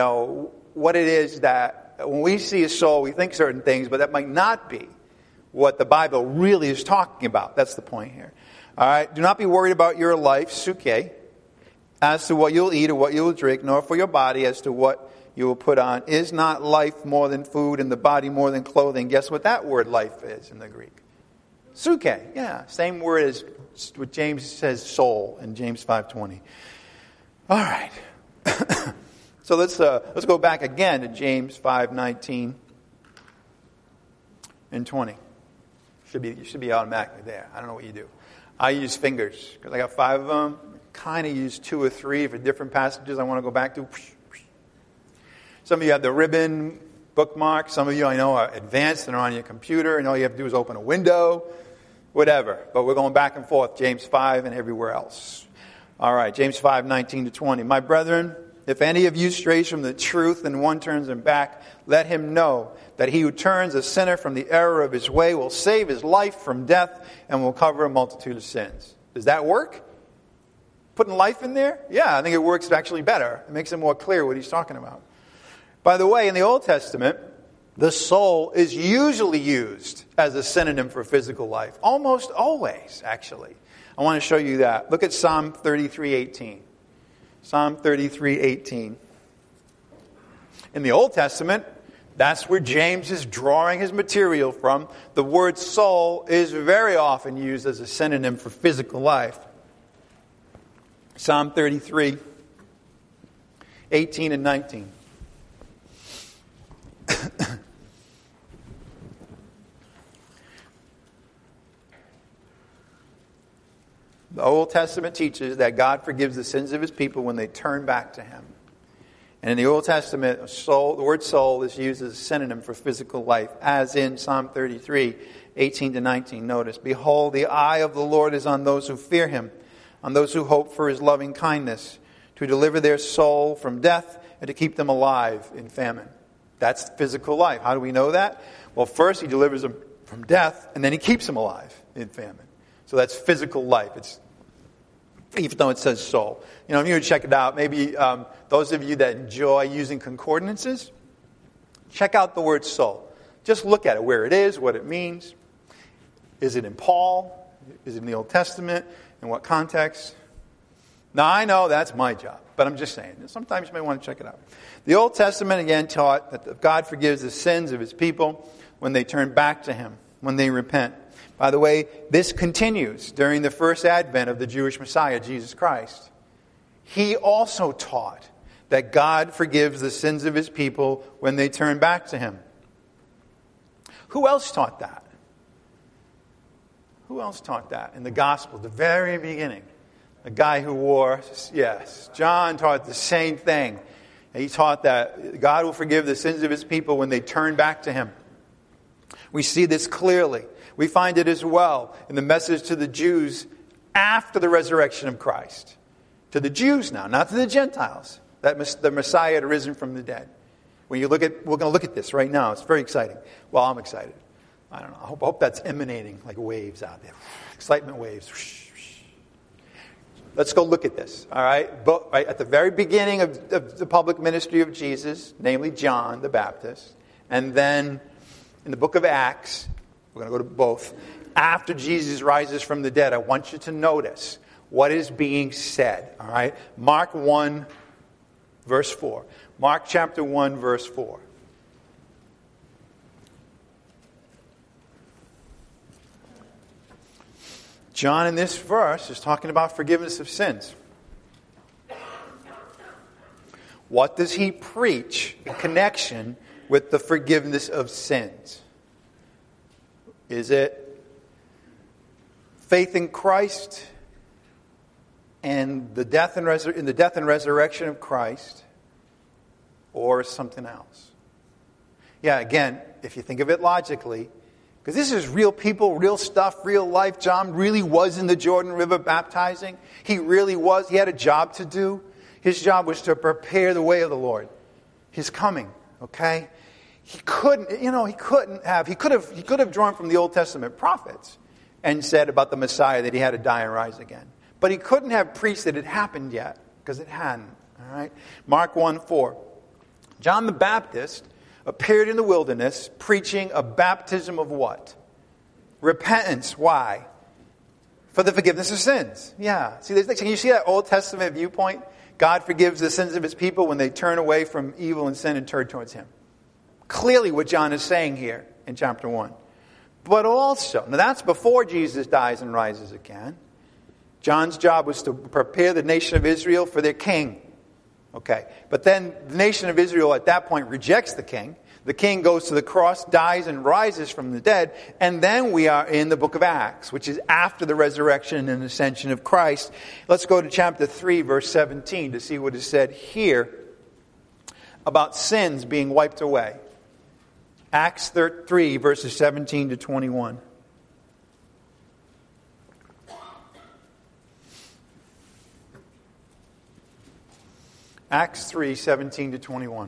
what it is that when we see a soul, we think certain things, but that might not be what the Bible really is talking about. That's the point here. All right, do not be worried about your life, suke, as to what you'll eat or what you will drink, nor for your body as to what you will put on. Is not life more than food and the body more than clothing? Guess what that word life is in the Greek? Suke, yeah. Same word as what James says soul in James 5:20. All right. So let's go back again to James 5:19 and 20. You should be automatically there. I don't know what you do. I use fingers because I got 5 of them. Kind of use 2 or 3 for different passages I want to go back to. Some of you have the ribbon bookmark. Some of you I know are advanced and are on your computer, and all you have to do is open a window, whatever. But we're going back and forth, James 5 and everywhere else. All right, James 5:19 to 20. My brethren, if any of you strays from the truth and one turns him back, let him know that he who turns a sinner from the error of his way will save his life from death and will cover a multitude of sins. Does that work? Putting life in there? Yeah, I think it works actually better. It makes it more clear what he's talking about. By the way, in the Old Testament, the soul is usually used as a synonym for physical life. Almost always, actually. I want to show you that. Look at Psalm 33:18. Psalm 33:18. In the Old Testament, that's where James is drawing his material from. The word soul is very often used as a synonym for physical life. Psalm 33:18 and 19. The Old Testament teaches that God forgives the sins of his people when they turn back to him. And in the Old Testament, the word soul is used as a synonym for physical life, as in Psalm 33:18 to 19. Notice, behold, the eye of the Lord is on those who fear him, on those who hope for his loving kindness, to deliver their soul from death and to keep them alive in famine. That's physical life. How do we know that? Well, first he delivers them from death, and then he keeps them alive in famine. So that's physical life. It's, even though it says soul. If you would check it out, maybe those of you that enjoy using concordances, check out the word soul. Just look at it, where it is, what it means. Is it in Paul? Is it in the Old Testament? In what context? Now, I know that's my job, but I'm just saying. Sometimes you may want to check it out. The Old Testament, again, taught that God forgives the sins of his people when they turn back to him, when they repent. By the way, this continues during the first advent of the Jewish Messiah, Jesus Christ. He also taught that God forgives the sins of his people when they turn back to him. Who else taught that? Who else taught that in the gospel, the very beginning? A guy who wore, yes, John taught the same thing. He taught that God will forgive the sins of his people when they turn back to him. We see this clearly. We find it as well in the message to the Jews after the resurrection of Christ. To the Jews now, not to the Gentiles. That the Messiah had risen from the dead. When you look at, we're going to look at this right now. It's very exciting. Well, I'm excited. I don't know. I hope that's emanating like waves out there. Excitement waves. Let's go look at this. All right. But right at the very beginning of the public ministry of Jesus, namely John the Baptist, and then in the book of Acts, we're going to go to both. After Jesus rises from the dead, I want you to notice what is being said. All right. Mark 1, verse 4. Mark chapter 1, verse 4. John in this verse is talking about forgiveness of sins. What does he preach in connection with the forgiveness of sins? Is it faith in Christ and the death and resurrection of Christ, or something else? Yeah, again, if you think of it logically, because this is real people, real stuff, real life. John really was in the Jordan River baptizing. He really was. He had a job to do. His job was to prepare the way of the Lord. His coming, okay? He could have drawn from the Old Testament prophets and said about the Messiah that he had to die and rise again. But he couldn't have preached that it happened yet, because it hadn't, all right? Mark 1:4. John the Baptist appeared in the wilderness preaching a baptism of what? Repentance. Why? For the forgiveness of sins. Yeah. See, can you see that Old Testament viewpoint? God forgives the sins of his people when they turn away from evil and sin and turn towards him. Clearly what John is saying here in chapter 1. But also, now that's before Jesus dies and rises again. John's job was to prepare the nation of Israel for their king. Okay, but then the nation of Israel at that point rejects the king. The king goes to the cross, dies, and rises from the dead. And then we are in the book of Acts, which is after the resurrection and ascension of Christ. Let's go to chapter 3, verse 17 to see what is said here about sins being wiped away. Acts 3, verses 17 to 21. Acts 3, 17 to 21.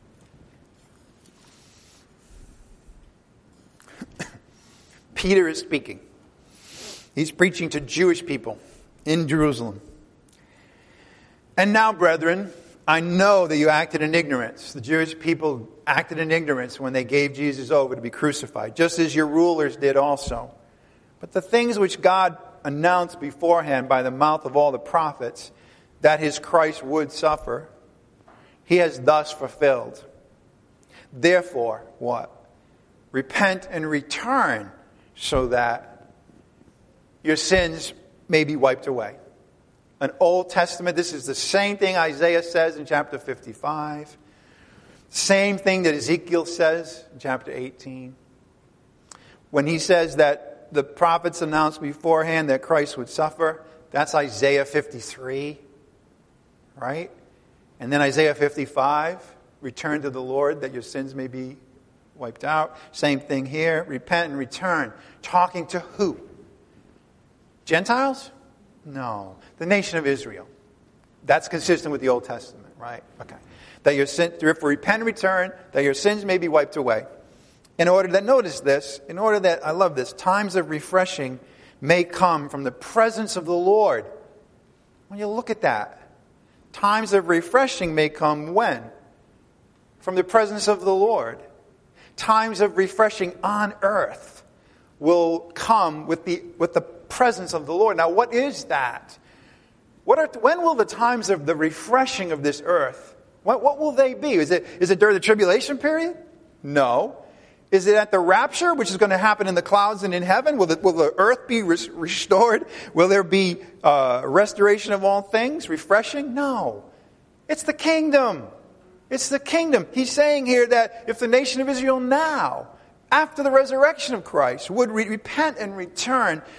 Peter is speaking. He's preaching to Jewish people in Jerusalem. And now, brethren, I know that you acted in ignorance. The Jewish people acted in ignorance when they gave Jesus over to be crucified, just as your rulers did also. But the things which God announced beforehand by the mouth of all the prophets, that his Christ would suffer, he has thus fulfilled. Therefore, what? Repent and return so that your sins may be wiped away. An Old Testament, this is the same thing Isaiah says in chapter 55. Same thing that Ezekiel says in chapter 18. When he says that the prophets announced beforehand that Christ would suffer, that's Isaiah 53, right? And then Isaiah 55, return to the Lord that your sins may be wiped out. Same thing here, repent and return. Talking to who? Gentiles? No. The nation of Israel. That's consistent with the Old Testament, right? Okay. That your sin, therefore repent and return, that your sins may be wiped away. In order that, notice this, in order that, I love this, times of refreshing may come from the presence of the Lord. When you look at that, times of refreshing may come when? From the presence of the Lord. Times of refreshing on earth will come with the presence of the Lord. Now, what is that? When will the times of the refreshing of this earth, what will they be? Is it during the tribulation period? No. Is it at the rapture, which is going to happen in the clouds and in heaven? Will the earth be restored? Will there be restoration of all things? Refreshing? No. It's the kingdom. It's the kingdom. He's saying here that if the nation of Israel now, after the resurrection of Christ, would repent and return,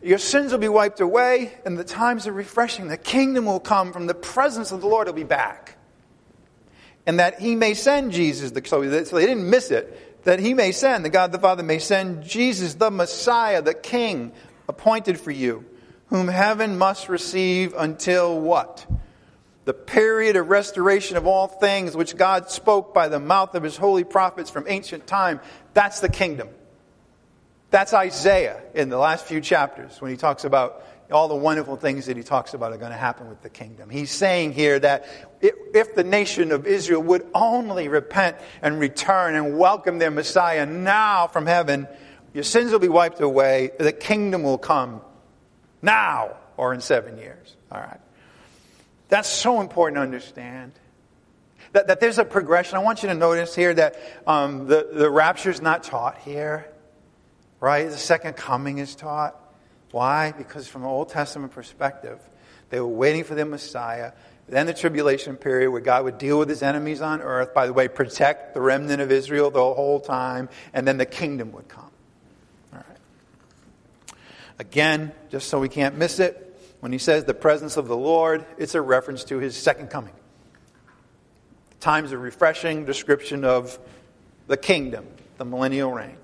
Your sins will be wiped away, and the times of refreshing, the kingdom will come from the presence of the Lord will be back. And that he may send Jesus, so they didn't miss it, that he may send, the God the Father may send Jesus, the Messiah, the King, appointed for you, whom heaven must receive until what? The period of restoration of all things which God spoke by the mouth of his holy prophets from ancient time. That's the kingdom. That's Isaiah in the last few chapters when he talks about all the wonderful things that he talks about are going to happen with the kingdom. He's saying here that if the nation of Israel would only repent and return and welcome their Messiah now from heaven, your sins will be wiped away. The kingdom will come now or in 7 years. All right. That's so important to understand. That there's a progression. I want you to notice here that the rapture is not taught here. Right? The second coming is taught. Why? Because from an Old Testament perspective, they were waiting for their Messiah. Then the tribulation period where God would deal with his enemies on earth. By the way, protect the remnant of Israel the whole time. And then the kingdom would come. All right. Again, just so we can't miss it, when he says the presence of the Lord, it's a reference to his second coming. Times of refreshing description of the kingdom, the millennial reign.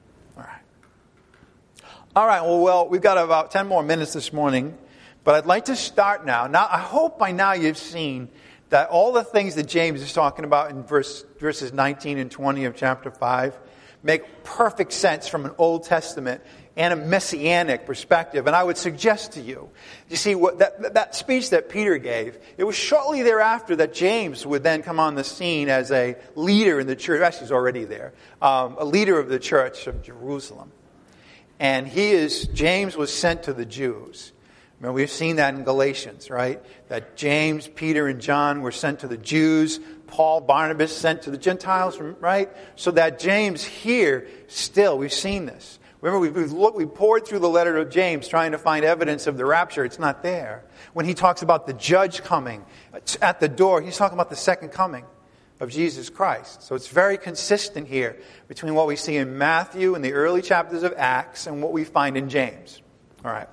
All right, well, we've got about 10 more minutes this morning, but I'd like to start now. Now, I hope by now you've seen that all the things that James is talking about in verses 19 and 20 of chapter 5 make perfect sense from an Old Testament and a messianic perspective. And I would suggest to you, see, that speech that Peter gave, it was shortly thereafter that James would then come on the scene as a leader in the church. Actually, he's already there. A leader of the church of Jerusalem. And James was sent to the Jews. Remember, we've seen that in Galatians, right? That James, Peter, and John were sent to the Jews. Paul, Barnabas sent to the Gentiles, right? So that James here, still, we've seen this. Remember, we poured through the letter of James trying to find evidence of the rapture. It's not there. When he talks about the judge coming at the door, he's talking about the second coming of Jesus Christ. So it's very consistent here between what we see in Matthew and the early chapters of Acts and what we find in James. All right.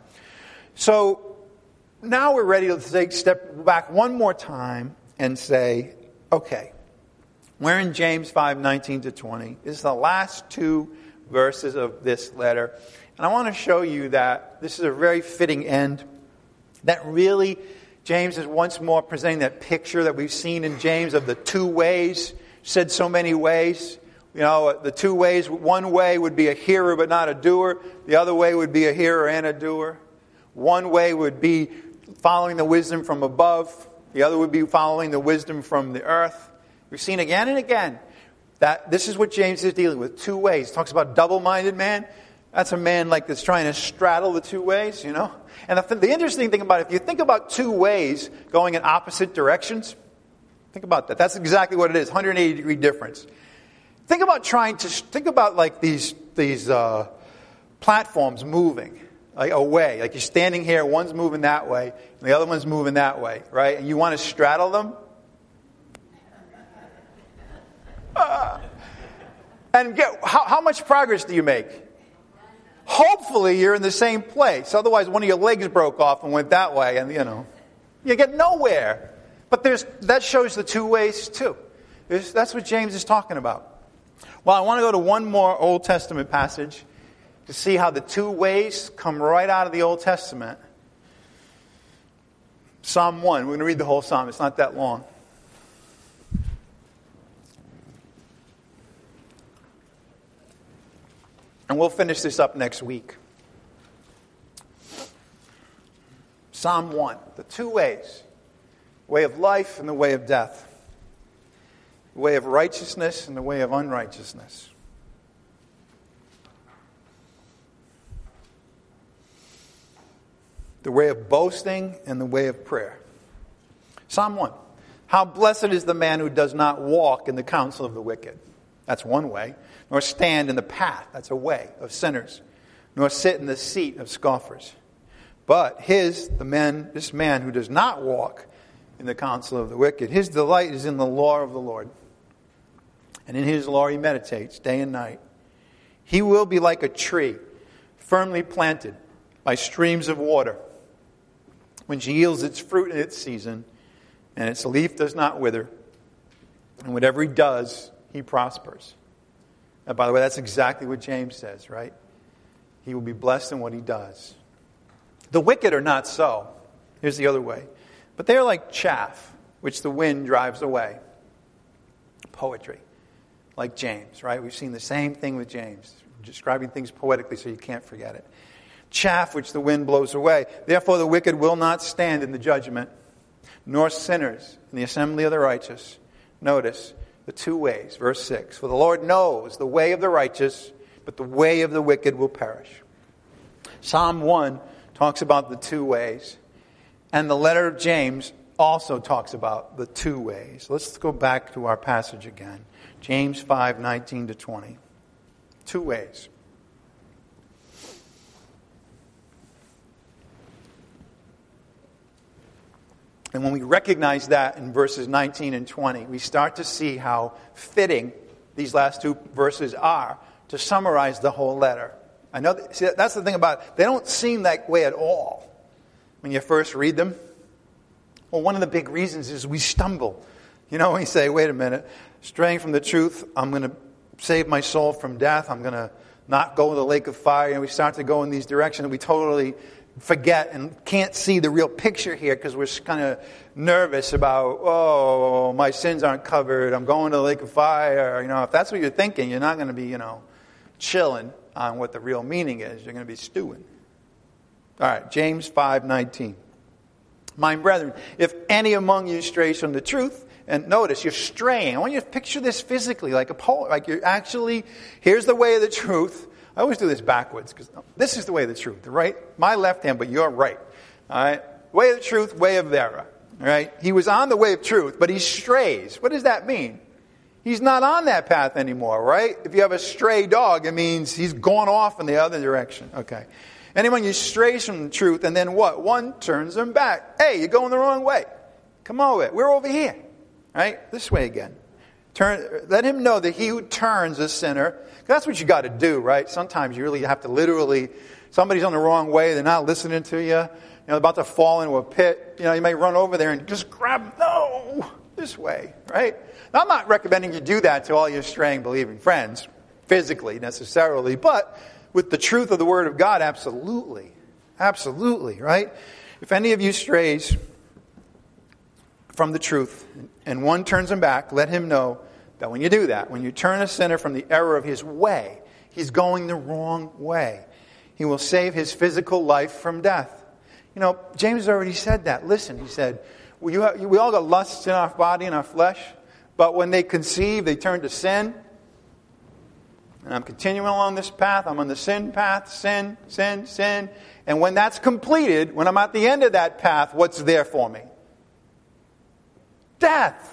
So now we're ready to take a step back one more time and say, okay, we're in James 5:19 to 20. This is the last two verses of this letter. And I want to show you that this is a very fitting end. That really, James is once more presenting that picture that we've seen in James of the two ways, said so many ways. You know, the two ways, one way would be a hearer but not a doer. The other way would be a hearer and a doer. One way would be following the wisdom from above. The other would be following the wisdom from the earth. We've seen again and again that this is what James is dealing with, two ways. He talks about double-minded man. That's a man like that's trying to straddle the two ways, you know. And the interesting thing about it, if you think about two ways going in opposite directions, think about that. That's exactly what it is, 180-degree difference. Think about like these platforms moving like away. Like you're standing here, one's moving that way, and the other one's moving that way, right? And you want to straddle them? And how much progress do you make? Hopefully you're in the same place. Otherwise, one of your legs broke off and went that way, and you get nowhere. But that shows the two ways too. That's what James is talking about. Well, I want to go to one more Old Testament passage to see how the two ways come right out of the Old Testament. Psalm 1. We're going to read the whole psalm. It's not that long. And we'll finish this up next week. Psalm 1. The two ways. Way of life and the way of death. The way of righteousness and the way of unrighteousness. The way of boasting and the way of prayer. Psalm 1. How blessed is the man who does not walk in the counsel of the wicked. That's one way. Nor stand in the path. That's a way of sinners. Nor sit in the seat of scoffers. But this man who does not walk in the counsel of the wicked, his delight is in the law of the Lord. And in his law he meditates day and night. He will be like a tree firmly planted by streams of water, which yields its fruit in its season, and its leaf does not wither. And whatever he does, he prospers. And by the way, that's exactly what James says, right? He will be blessed in what he does. The wicked are not so. Here's the other way. But they are like chaff, which the wind drives away. Poetry. Like James, right? We've seen the same thing with James. Describing things poetically so you can't forget it. Chaff which the wind blows away. Therefore the wicked will not stand in the judgment, nor sinners in the assembly of the righteous. Notice the two ways. Verse 6. For the Lord knows the way of the righteous, but the way of the wicked will perish. Psalm 1 talks about the two ways. And the letter of James also talks about the two ways. Let's go back to our passage again. James 5:19-20. Two ways. And when we recognize that in verses 19 and 20, we start to see how fitting these last two verses are to summarize the whole letter. I know see, that's the thing about it. They don't seem that way at all when you first read them. Well, one of the big reasons is we stumble. You know, when you say, wait a minute, straying from the truth, I'm going to save my soul from death, I'm going to not go to the lake of fire, and we start to go in these directions, and we totally forget and can't see the real picture here because we're kind of nervous about, oh, my sins aren't covered, I'm going to the lake of fire. You know, if that's what you're thinking, you're not going to be, chilling on what the real meaning is. You're going to be stewing. All right, James 5:19. My brethren, if any among you strays from the truth, and notice, you're straying. I want you to picture this physically, like a poem. Like you're actually, here's the way of the truth. I always do this backwards, because this is the way of the truth, right? My left hand, but you're right. All right? Way of the truth, way of error. All right? He was on the way of truth, but he strays. What does that mean? He's not on that path anymore, right? If you have a stray dog, it means he's gone off in the other direction. Okay. Anyone who strays from the truth, and then what? One turns them back. Hey, you're going the wrong way. Come over. We're over here. Right? This way again. Let him know that he who turns a sinner, that's what you got to do, right? Sometimes you really have to literally, somebody's on the wrong way, they're not listening to you, about to fall into a pit, you may run over there and just grab, no, this way, right? Now, I'm not recommending you do that to all your straying, believing friends, physically necessarily, but with the truth of the Word of God, absolutely. Absolutely, right? If any of you strays from the truth, and one turns him back, let him know that when you do that, when you turn a sinner from the error of his way, he's going the wrong way. He will save his physical life from death. James already said that. Listen, he said, we all got lusts in our body and our flesh, but when they conceive, they turn to sin. And I'm continuing along this path. I'm on the sin path, sin, sin, sin. And when that's completed, when I'm at the end of that path, what's there for me? Death.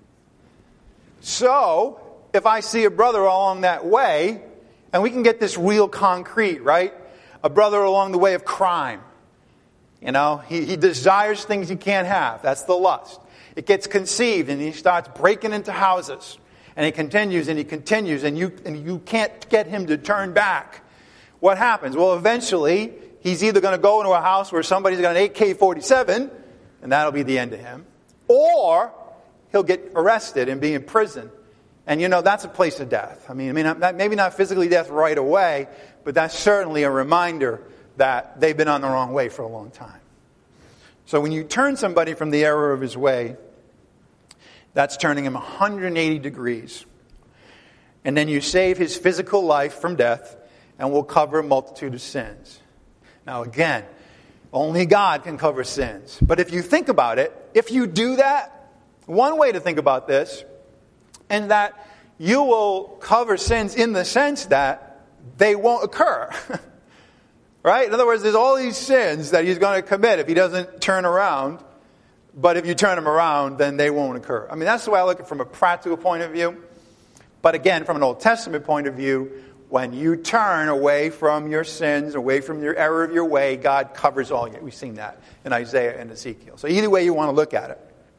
So, if I see a brother along that way, and we can get this real concrete, right? A brother along the way of crime. He desires things he can't have. That's the lust. It gets conceived, and he starts breaking into houses. And he continues, and you can't get him to turn back. What happens? Well, eventually, he's either going to go into a house where somebody's got an AK-47, and that'll be the end of him, or he'll get arrested and be in prison. And that's a place of death. Maybe not physically death right away, but that's certainly a reminder that they've been on the wrong way for a long time. So when you turn somebody from the error of his way, that's turning him 180 degrees. And then you save his physical life from death and will cover a multitude of sins. Now again, only God can cover sins. But if you think about it, if you do that, one way to think about this, and that you will cover sins in the sense that they won't occur. Right? In other words, there's all these sins that he's going to commit if he doesn't turn around. But if you turn them around, then they won't occur. That's the way I look at it from a practical point of view. But again, from an Old Testament point of view, when you turn away from your sins, away from your error of your way, God covers all you. We've seen that in Isaiah and Ezekiel. So either way you want to look at it.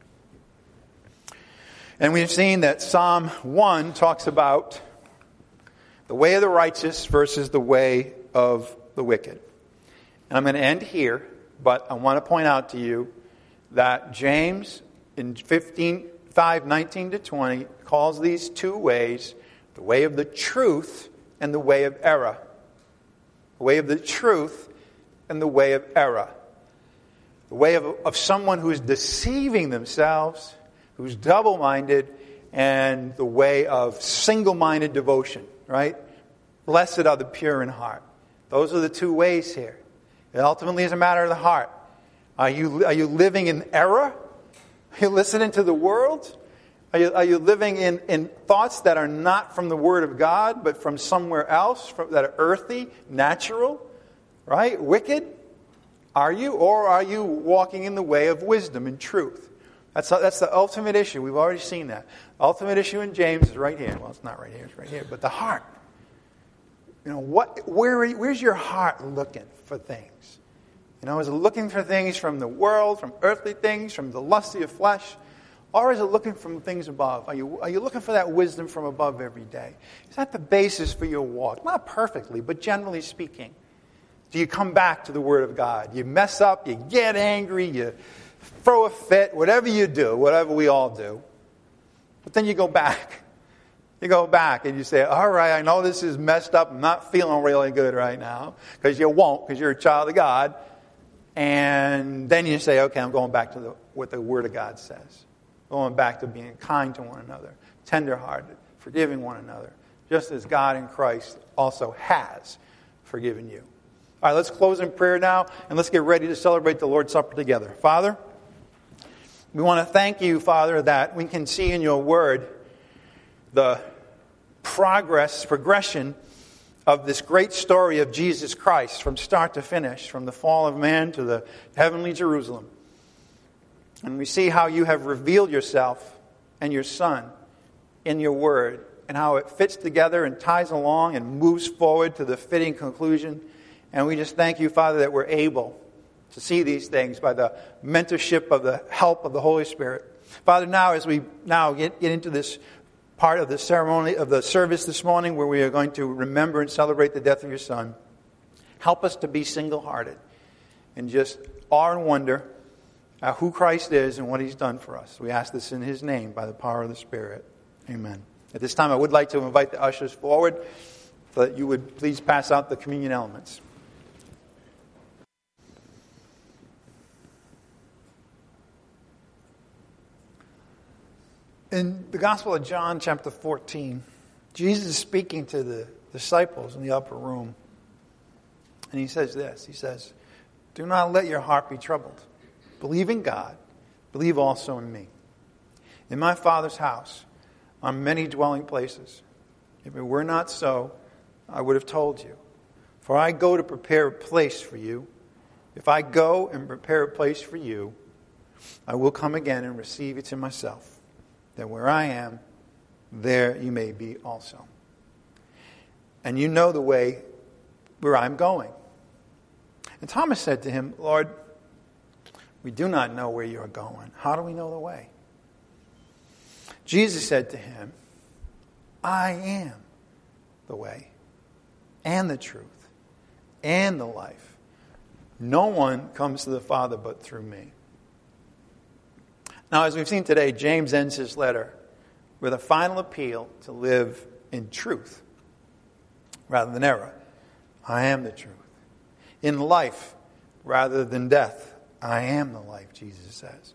And we've seen that Psalm 1 talks about the way of the righteous versus the way of the wicked. And I'm going to end here, but I want to point out to you that James in 5:19-20 calls these two ways the way of the truth and the way of error. The way of the truth and the way of error. The way of someone who's deceiving themselves, who's double-minded, and the way of single-minded devotion, right? Blessed are the pure in heart. Those are the two ways here. It ultimately is a matter of the heart. Are you living in error? Are you listening to the world? Are you living in thoughts that are not from the Word of God, but from somewhere else, that are earthy, natural, right? Wicked? Are you? Or are you walking in the way of wisdom and truth? That's the ultimate issue. We've already seen that. The ultimate issue in James is right here. Well, it's not right here. It's right here. But the heart. Where's your heart looking for things? Is it looking for things from the world, from earthly things, from the lust of your flesh? Or is it looking from things above? Are you looking for that wisdom from above every day? Is that the basis for your walk? Not perfectly, but generally speaking. Do you come back to the Word of God? You mess up, you get angry, you throw a fit, whatever you do, whatever we all do. But then you go back. You go back and you say, all right, I know this is messed up. I'm not feeling really good right now. Because you won't, because you're a child of God. And then you say, okay, I'm going back to what the Word of God says. Going back to being kind to one another, tenderhearted, forgiving one another, just as God in Christ also has forgiven you. All right, let's close in prayer now, and let's get ready to celebrate the Lord's Supper together. Father, we want to thank you, Father, that we can see in your Word the progression of this great story of Jesus Christ from start to finish, from the fall of man to the heavenly Jerusalem. And we see how you have revealed yourself and your Son in your Word, and how it fits together and ties along and moves forward to the fitting conclusion. And we just thank you, Father, that we're able to see these things by the mentorship of the help of the Holy Spirit. Father, now as we get into this part of the ceremony of the service this morning where we are going to remember and celebrate the death of your Son, help us to be single-hearted and just awe and wonder at who Christ is and what He's done for us. We ask this in His name by the power of the Spirit. Amen. At this time, I would like to invite the ushers forward so that you would please pass out the communion elements. In the Gospel of John, chapter 14, Jesus is speaking to the disciples in the upper room. And He says this. He says, do not let your heart be troubled. Believe in God. Believe also in me. In my Father's house are many dwelling places. If it were not so, I would have told you. For I go to prepare a place for you. If I go and prepare a place for you, I will come again and receive you to myself, that where I am, there you may be also. And you know the way where I'm going. And Thomas said to Him, Lord, we do not know where you are going. How do we know the way? Jesus said to him, I am the way and the truth and the life. No one comes to the Father but through me. Now, as we've seen today, James ends his letter with a final appeal to live in truth rather than error. I am the truth. In life rather than death. I am the life, Jesus says.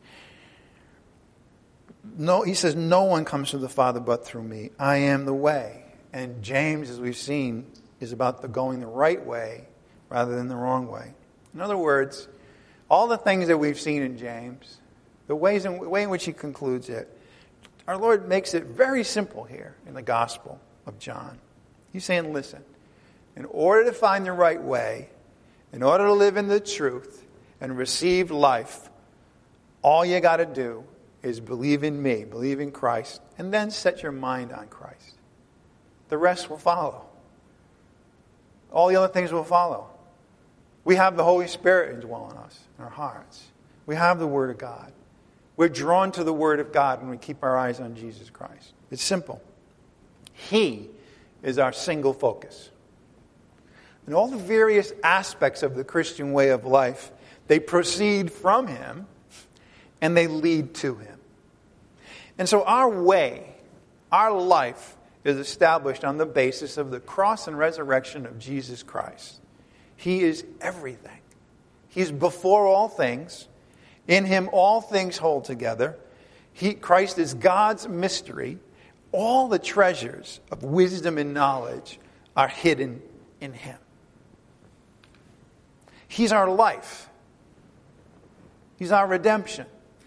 No, he says, no one comes to the Father but through me. I am the way. And James, as we've seen, is about the going the right way rather than the wrong way. In other words, all the things that we've seen in James, the way in which he concludes it, our Lord makes it very simple here in the Gospel of John. He's saying, listen, in order to find the right way, in order to live in the truth and receive life, all you got to do is believe in me, believe in Christ, and then set your mind on Christ. The rest will follow. All the other things will follow. We have the Holy Spirit indwelling us in our hearts. We have the Word of God. We're drawn to the Word of God when we keep our eyes on Jesus Christ. It's simple. He is our single focus. And all the various aspects of the Christian way of life, they proceed from Him and they lead to Him. And so our way, our life, is established on the basis of the cross and resurrection of Jesus Christ. He is everything. He's before all things. In Him all things hold together. Christ is God's mystery. All the treasures of wisdom and knowledge are hidden in Him. He's our life. He's our redemption.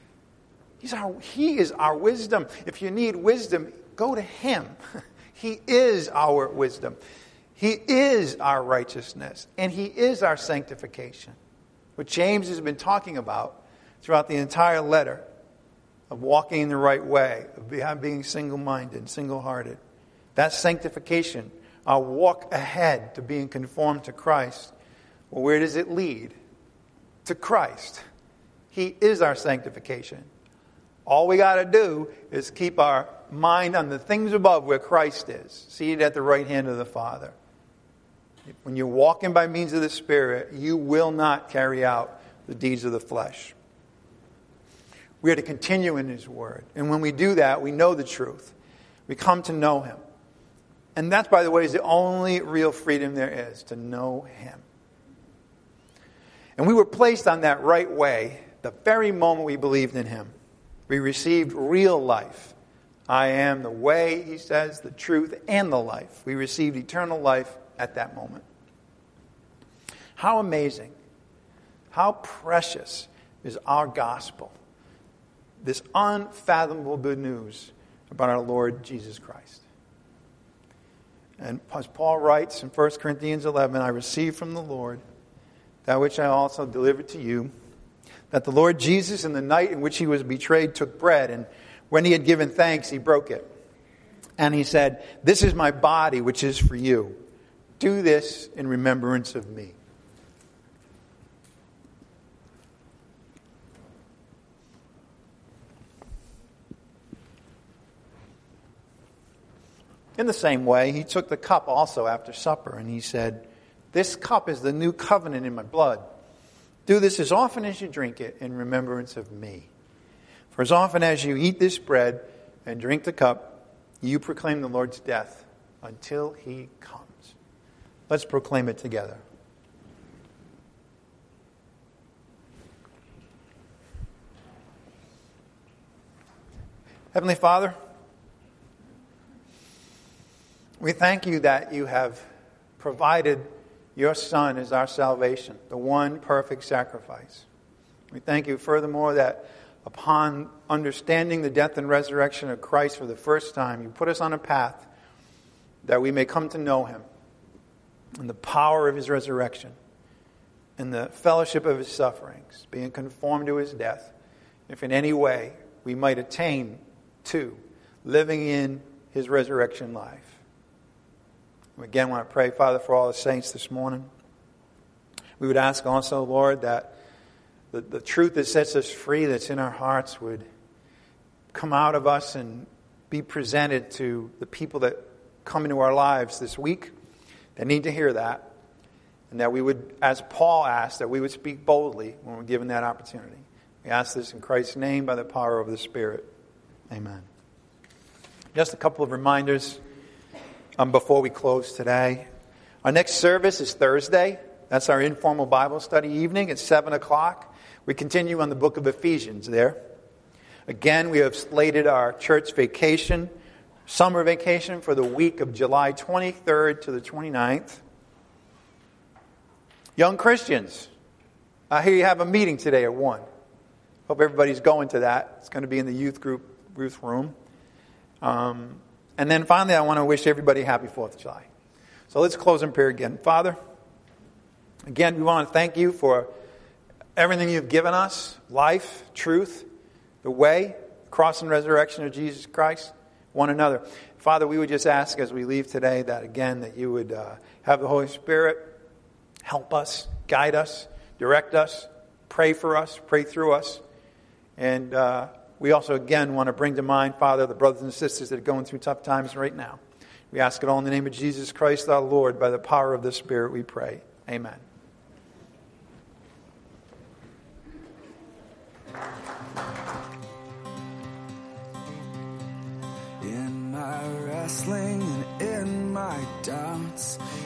He is our wisdom. If you need wisdom, go to Him. He is our wisdom. He is our righteousness. And He is our sanctification. What James has been talking about throughout the entire letter, of walking in the right way, of being single-minded, single-hearted. That's sanctification. Our walk ahead to being conformed to Christ. Well, where does it lead? To Christ. He is our sanctification. All we got to do is keep our mind on the things above where Christ is, seated at the right hand of the Father. When you're walking by means of the Spirit, you will not carry out the deeds of the flesh. We are to continue in His Word. And when we do that, we know the truth. We come to know Him. And that, by the way, is the only real freedom there is, to know Him. And we were placed on that right way the very moment we believed in Him. We received real life. I am the way, He says, the truth, and the life. We received eternal life at that moment. How amazing, how precious is our gospel. This unfathomable good news about our Lord Jesus Christ. And as Paul writes in 1 Corinthians 11, I received from the Lord that which I also delivered to you, that the Lord Jesus, in the night in which He was betrayed, took bread, and when He had given thanks, He broke it. And He said, this is my body, which is for you. Do this in remembrance of me. In the same way, He took the cup also after supper, and He said, this cup is the new covenant in my blood. Do this as often as you drink it in remembrance of me. For as often as you eat this bread and drink the cup, you proclaim the Lord's death until He comes. Let's proclaim it together. Heavenly Father, we thank You that You have provided Your Son as our salvation, the one perfect sacrifice. We thank You furthermore that upon understanding the death and resurrection of Christ for the first time, You put us on a path that we may come to know Him and the power of His resurrection and the fellowship of His sufferings, being conformed to His death, if in any way we might attain to living in His resurrection life. We again want to pray, Father, for all the saints this morning. We would ask also, Lord, that the truth that sets us free, that's in our hearts, would come out of us and be presented to the people that come into our lives this week that need to hear that. And that we would, as Paul asked, that we would speak boldly when we're given that opportunity. We ask this in Christ's name by the power of the Spirit. Amen. Just a couple of reminders before we close today. Our next service is Thursday. That's our informal Bible study evening at 7 o'clock. We continue on the book of Ephesians there. Again, we have slated our church vacation, summer vacation, for the week of July 23rd to the 29th. Young Christians, I hear you have a meeting today at 1. Hope everybody's going to that. It's going to be in the youth room. And then finally, I want to wish everybody a happy 4th of July. So let's close in prayer again. Father, again, we want to thank You for everything You've given us, life, truth, the way, cross and resurrection of Jesus Christ, one another. Father, we would just ask as we leave today that, again, that You would have the Holy Spirit help us, guide us, direct us, pray for us, pray through us. And we also, again, want to bring to mind, Father, the brothers and sisters that are going through tough times right now. We ask it all in the name of Jesus Christ, our Lord. By the power of the Spirit we pray. Amen. In my wrestling and in my doubts,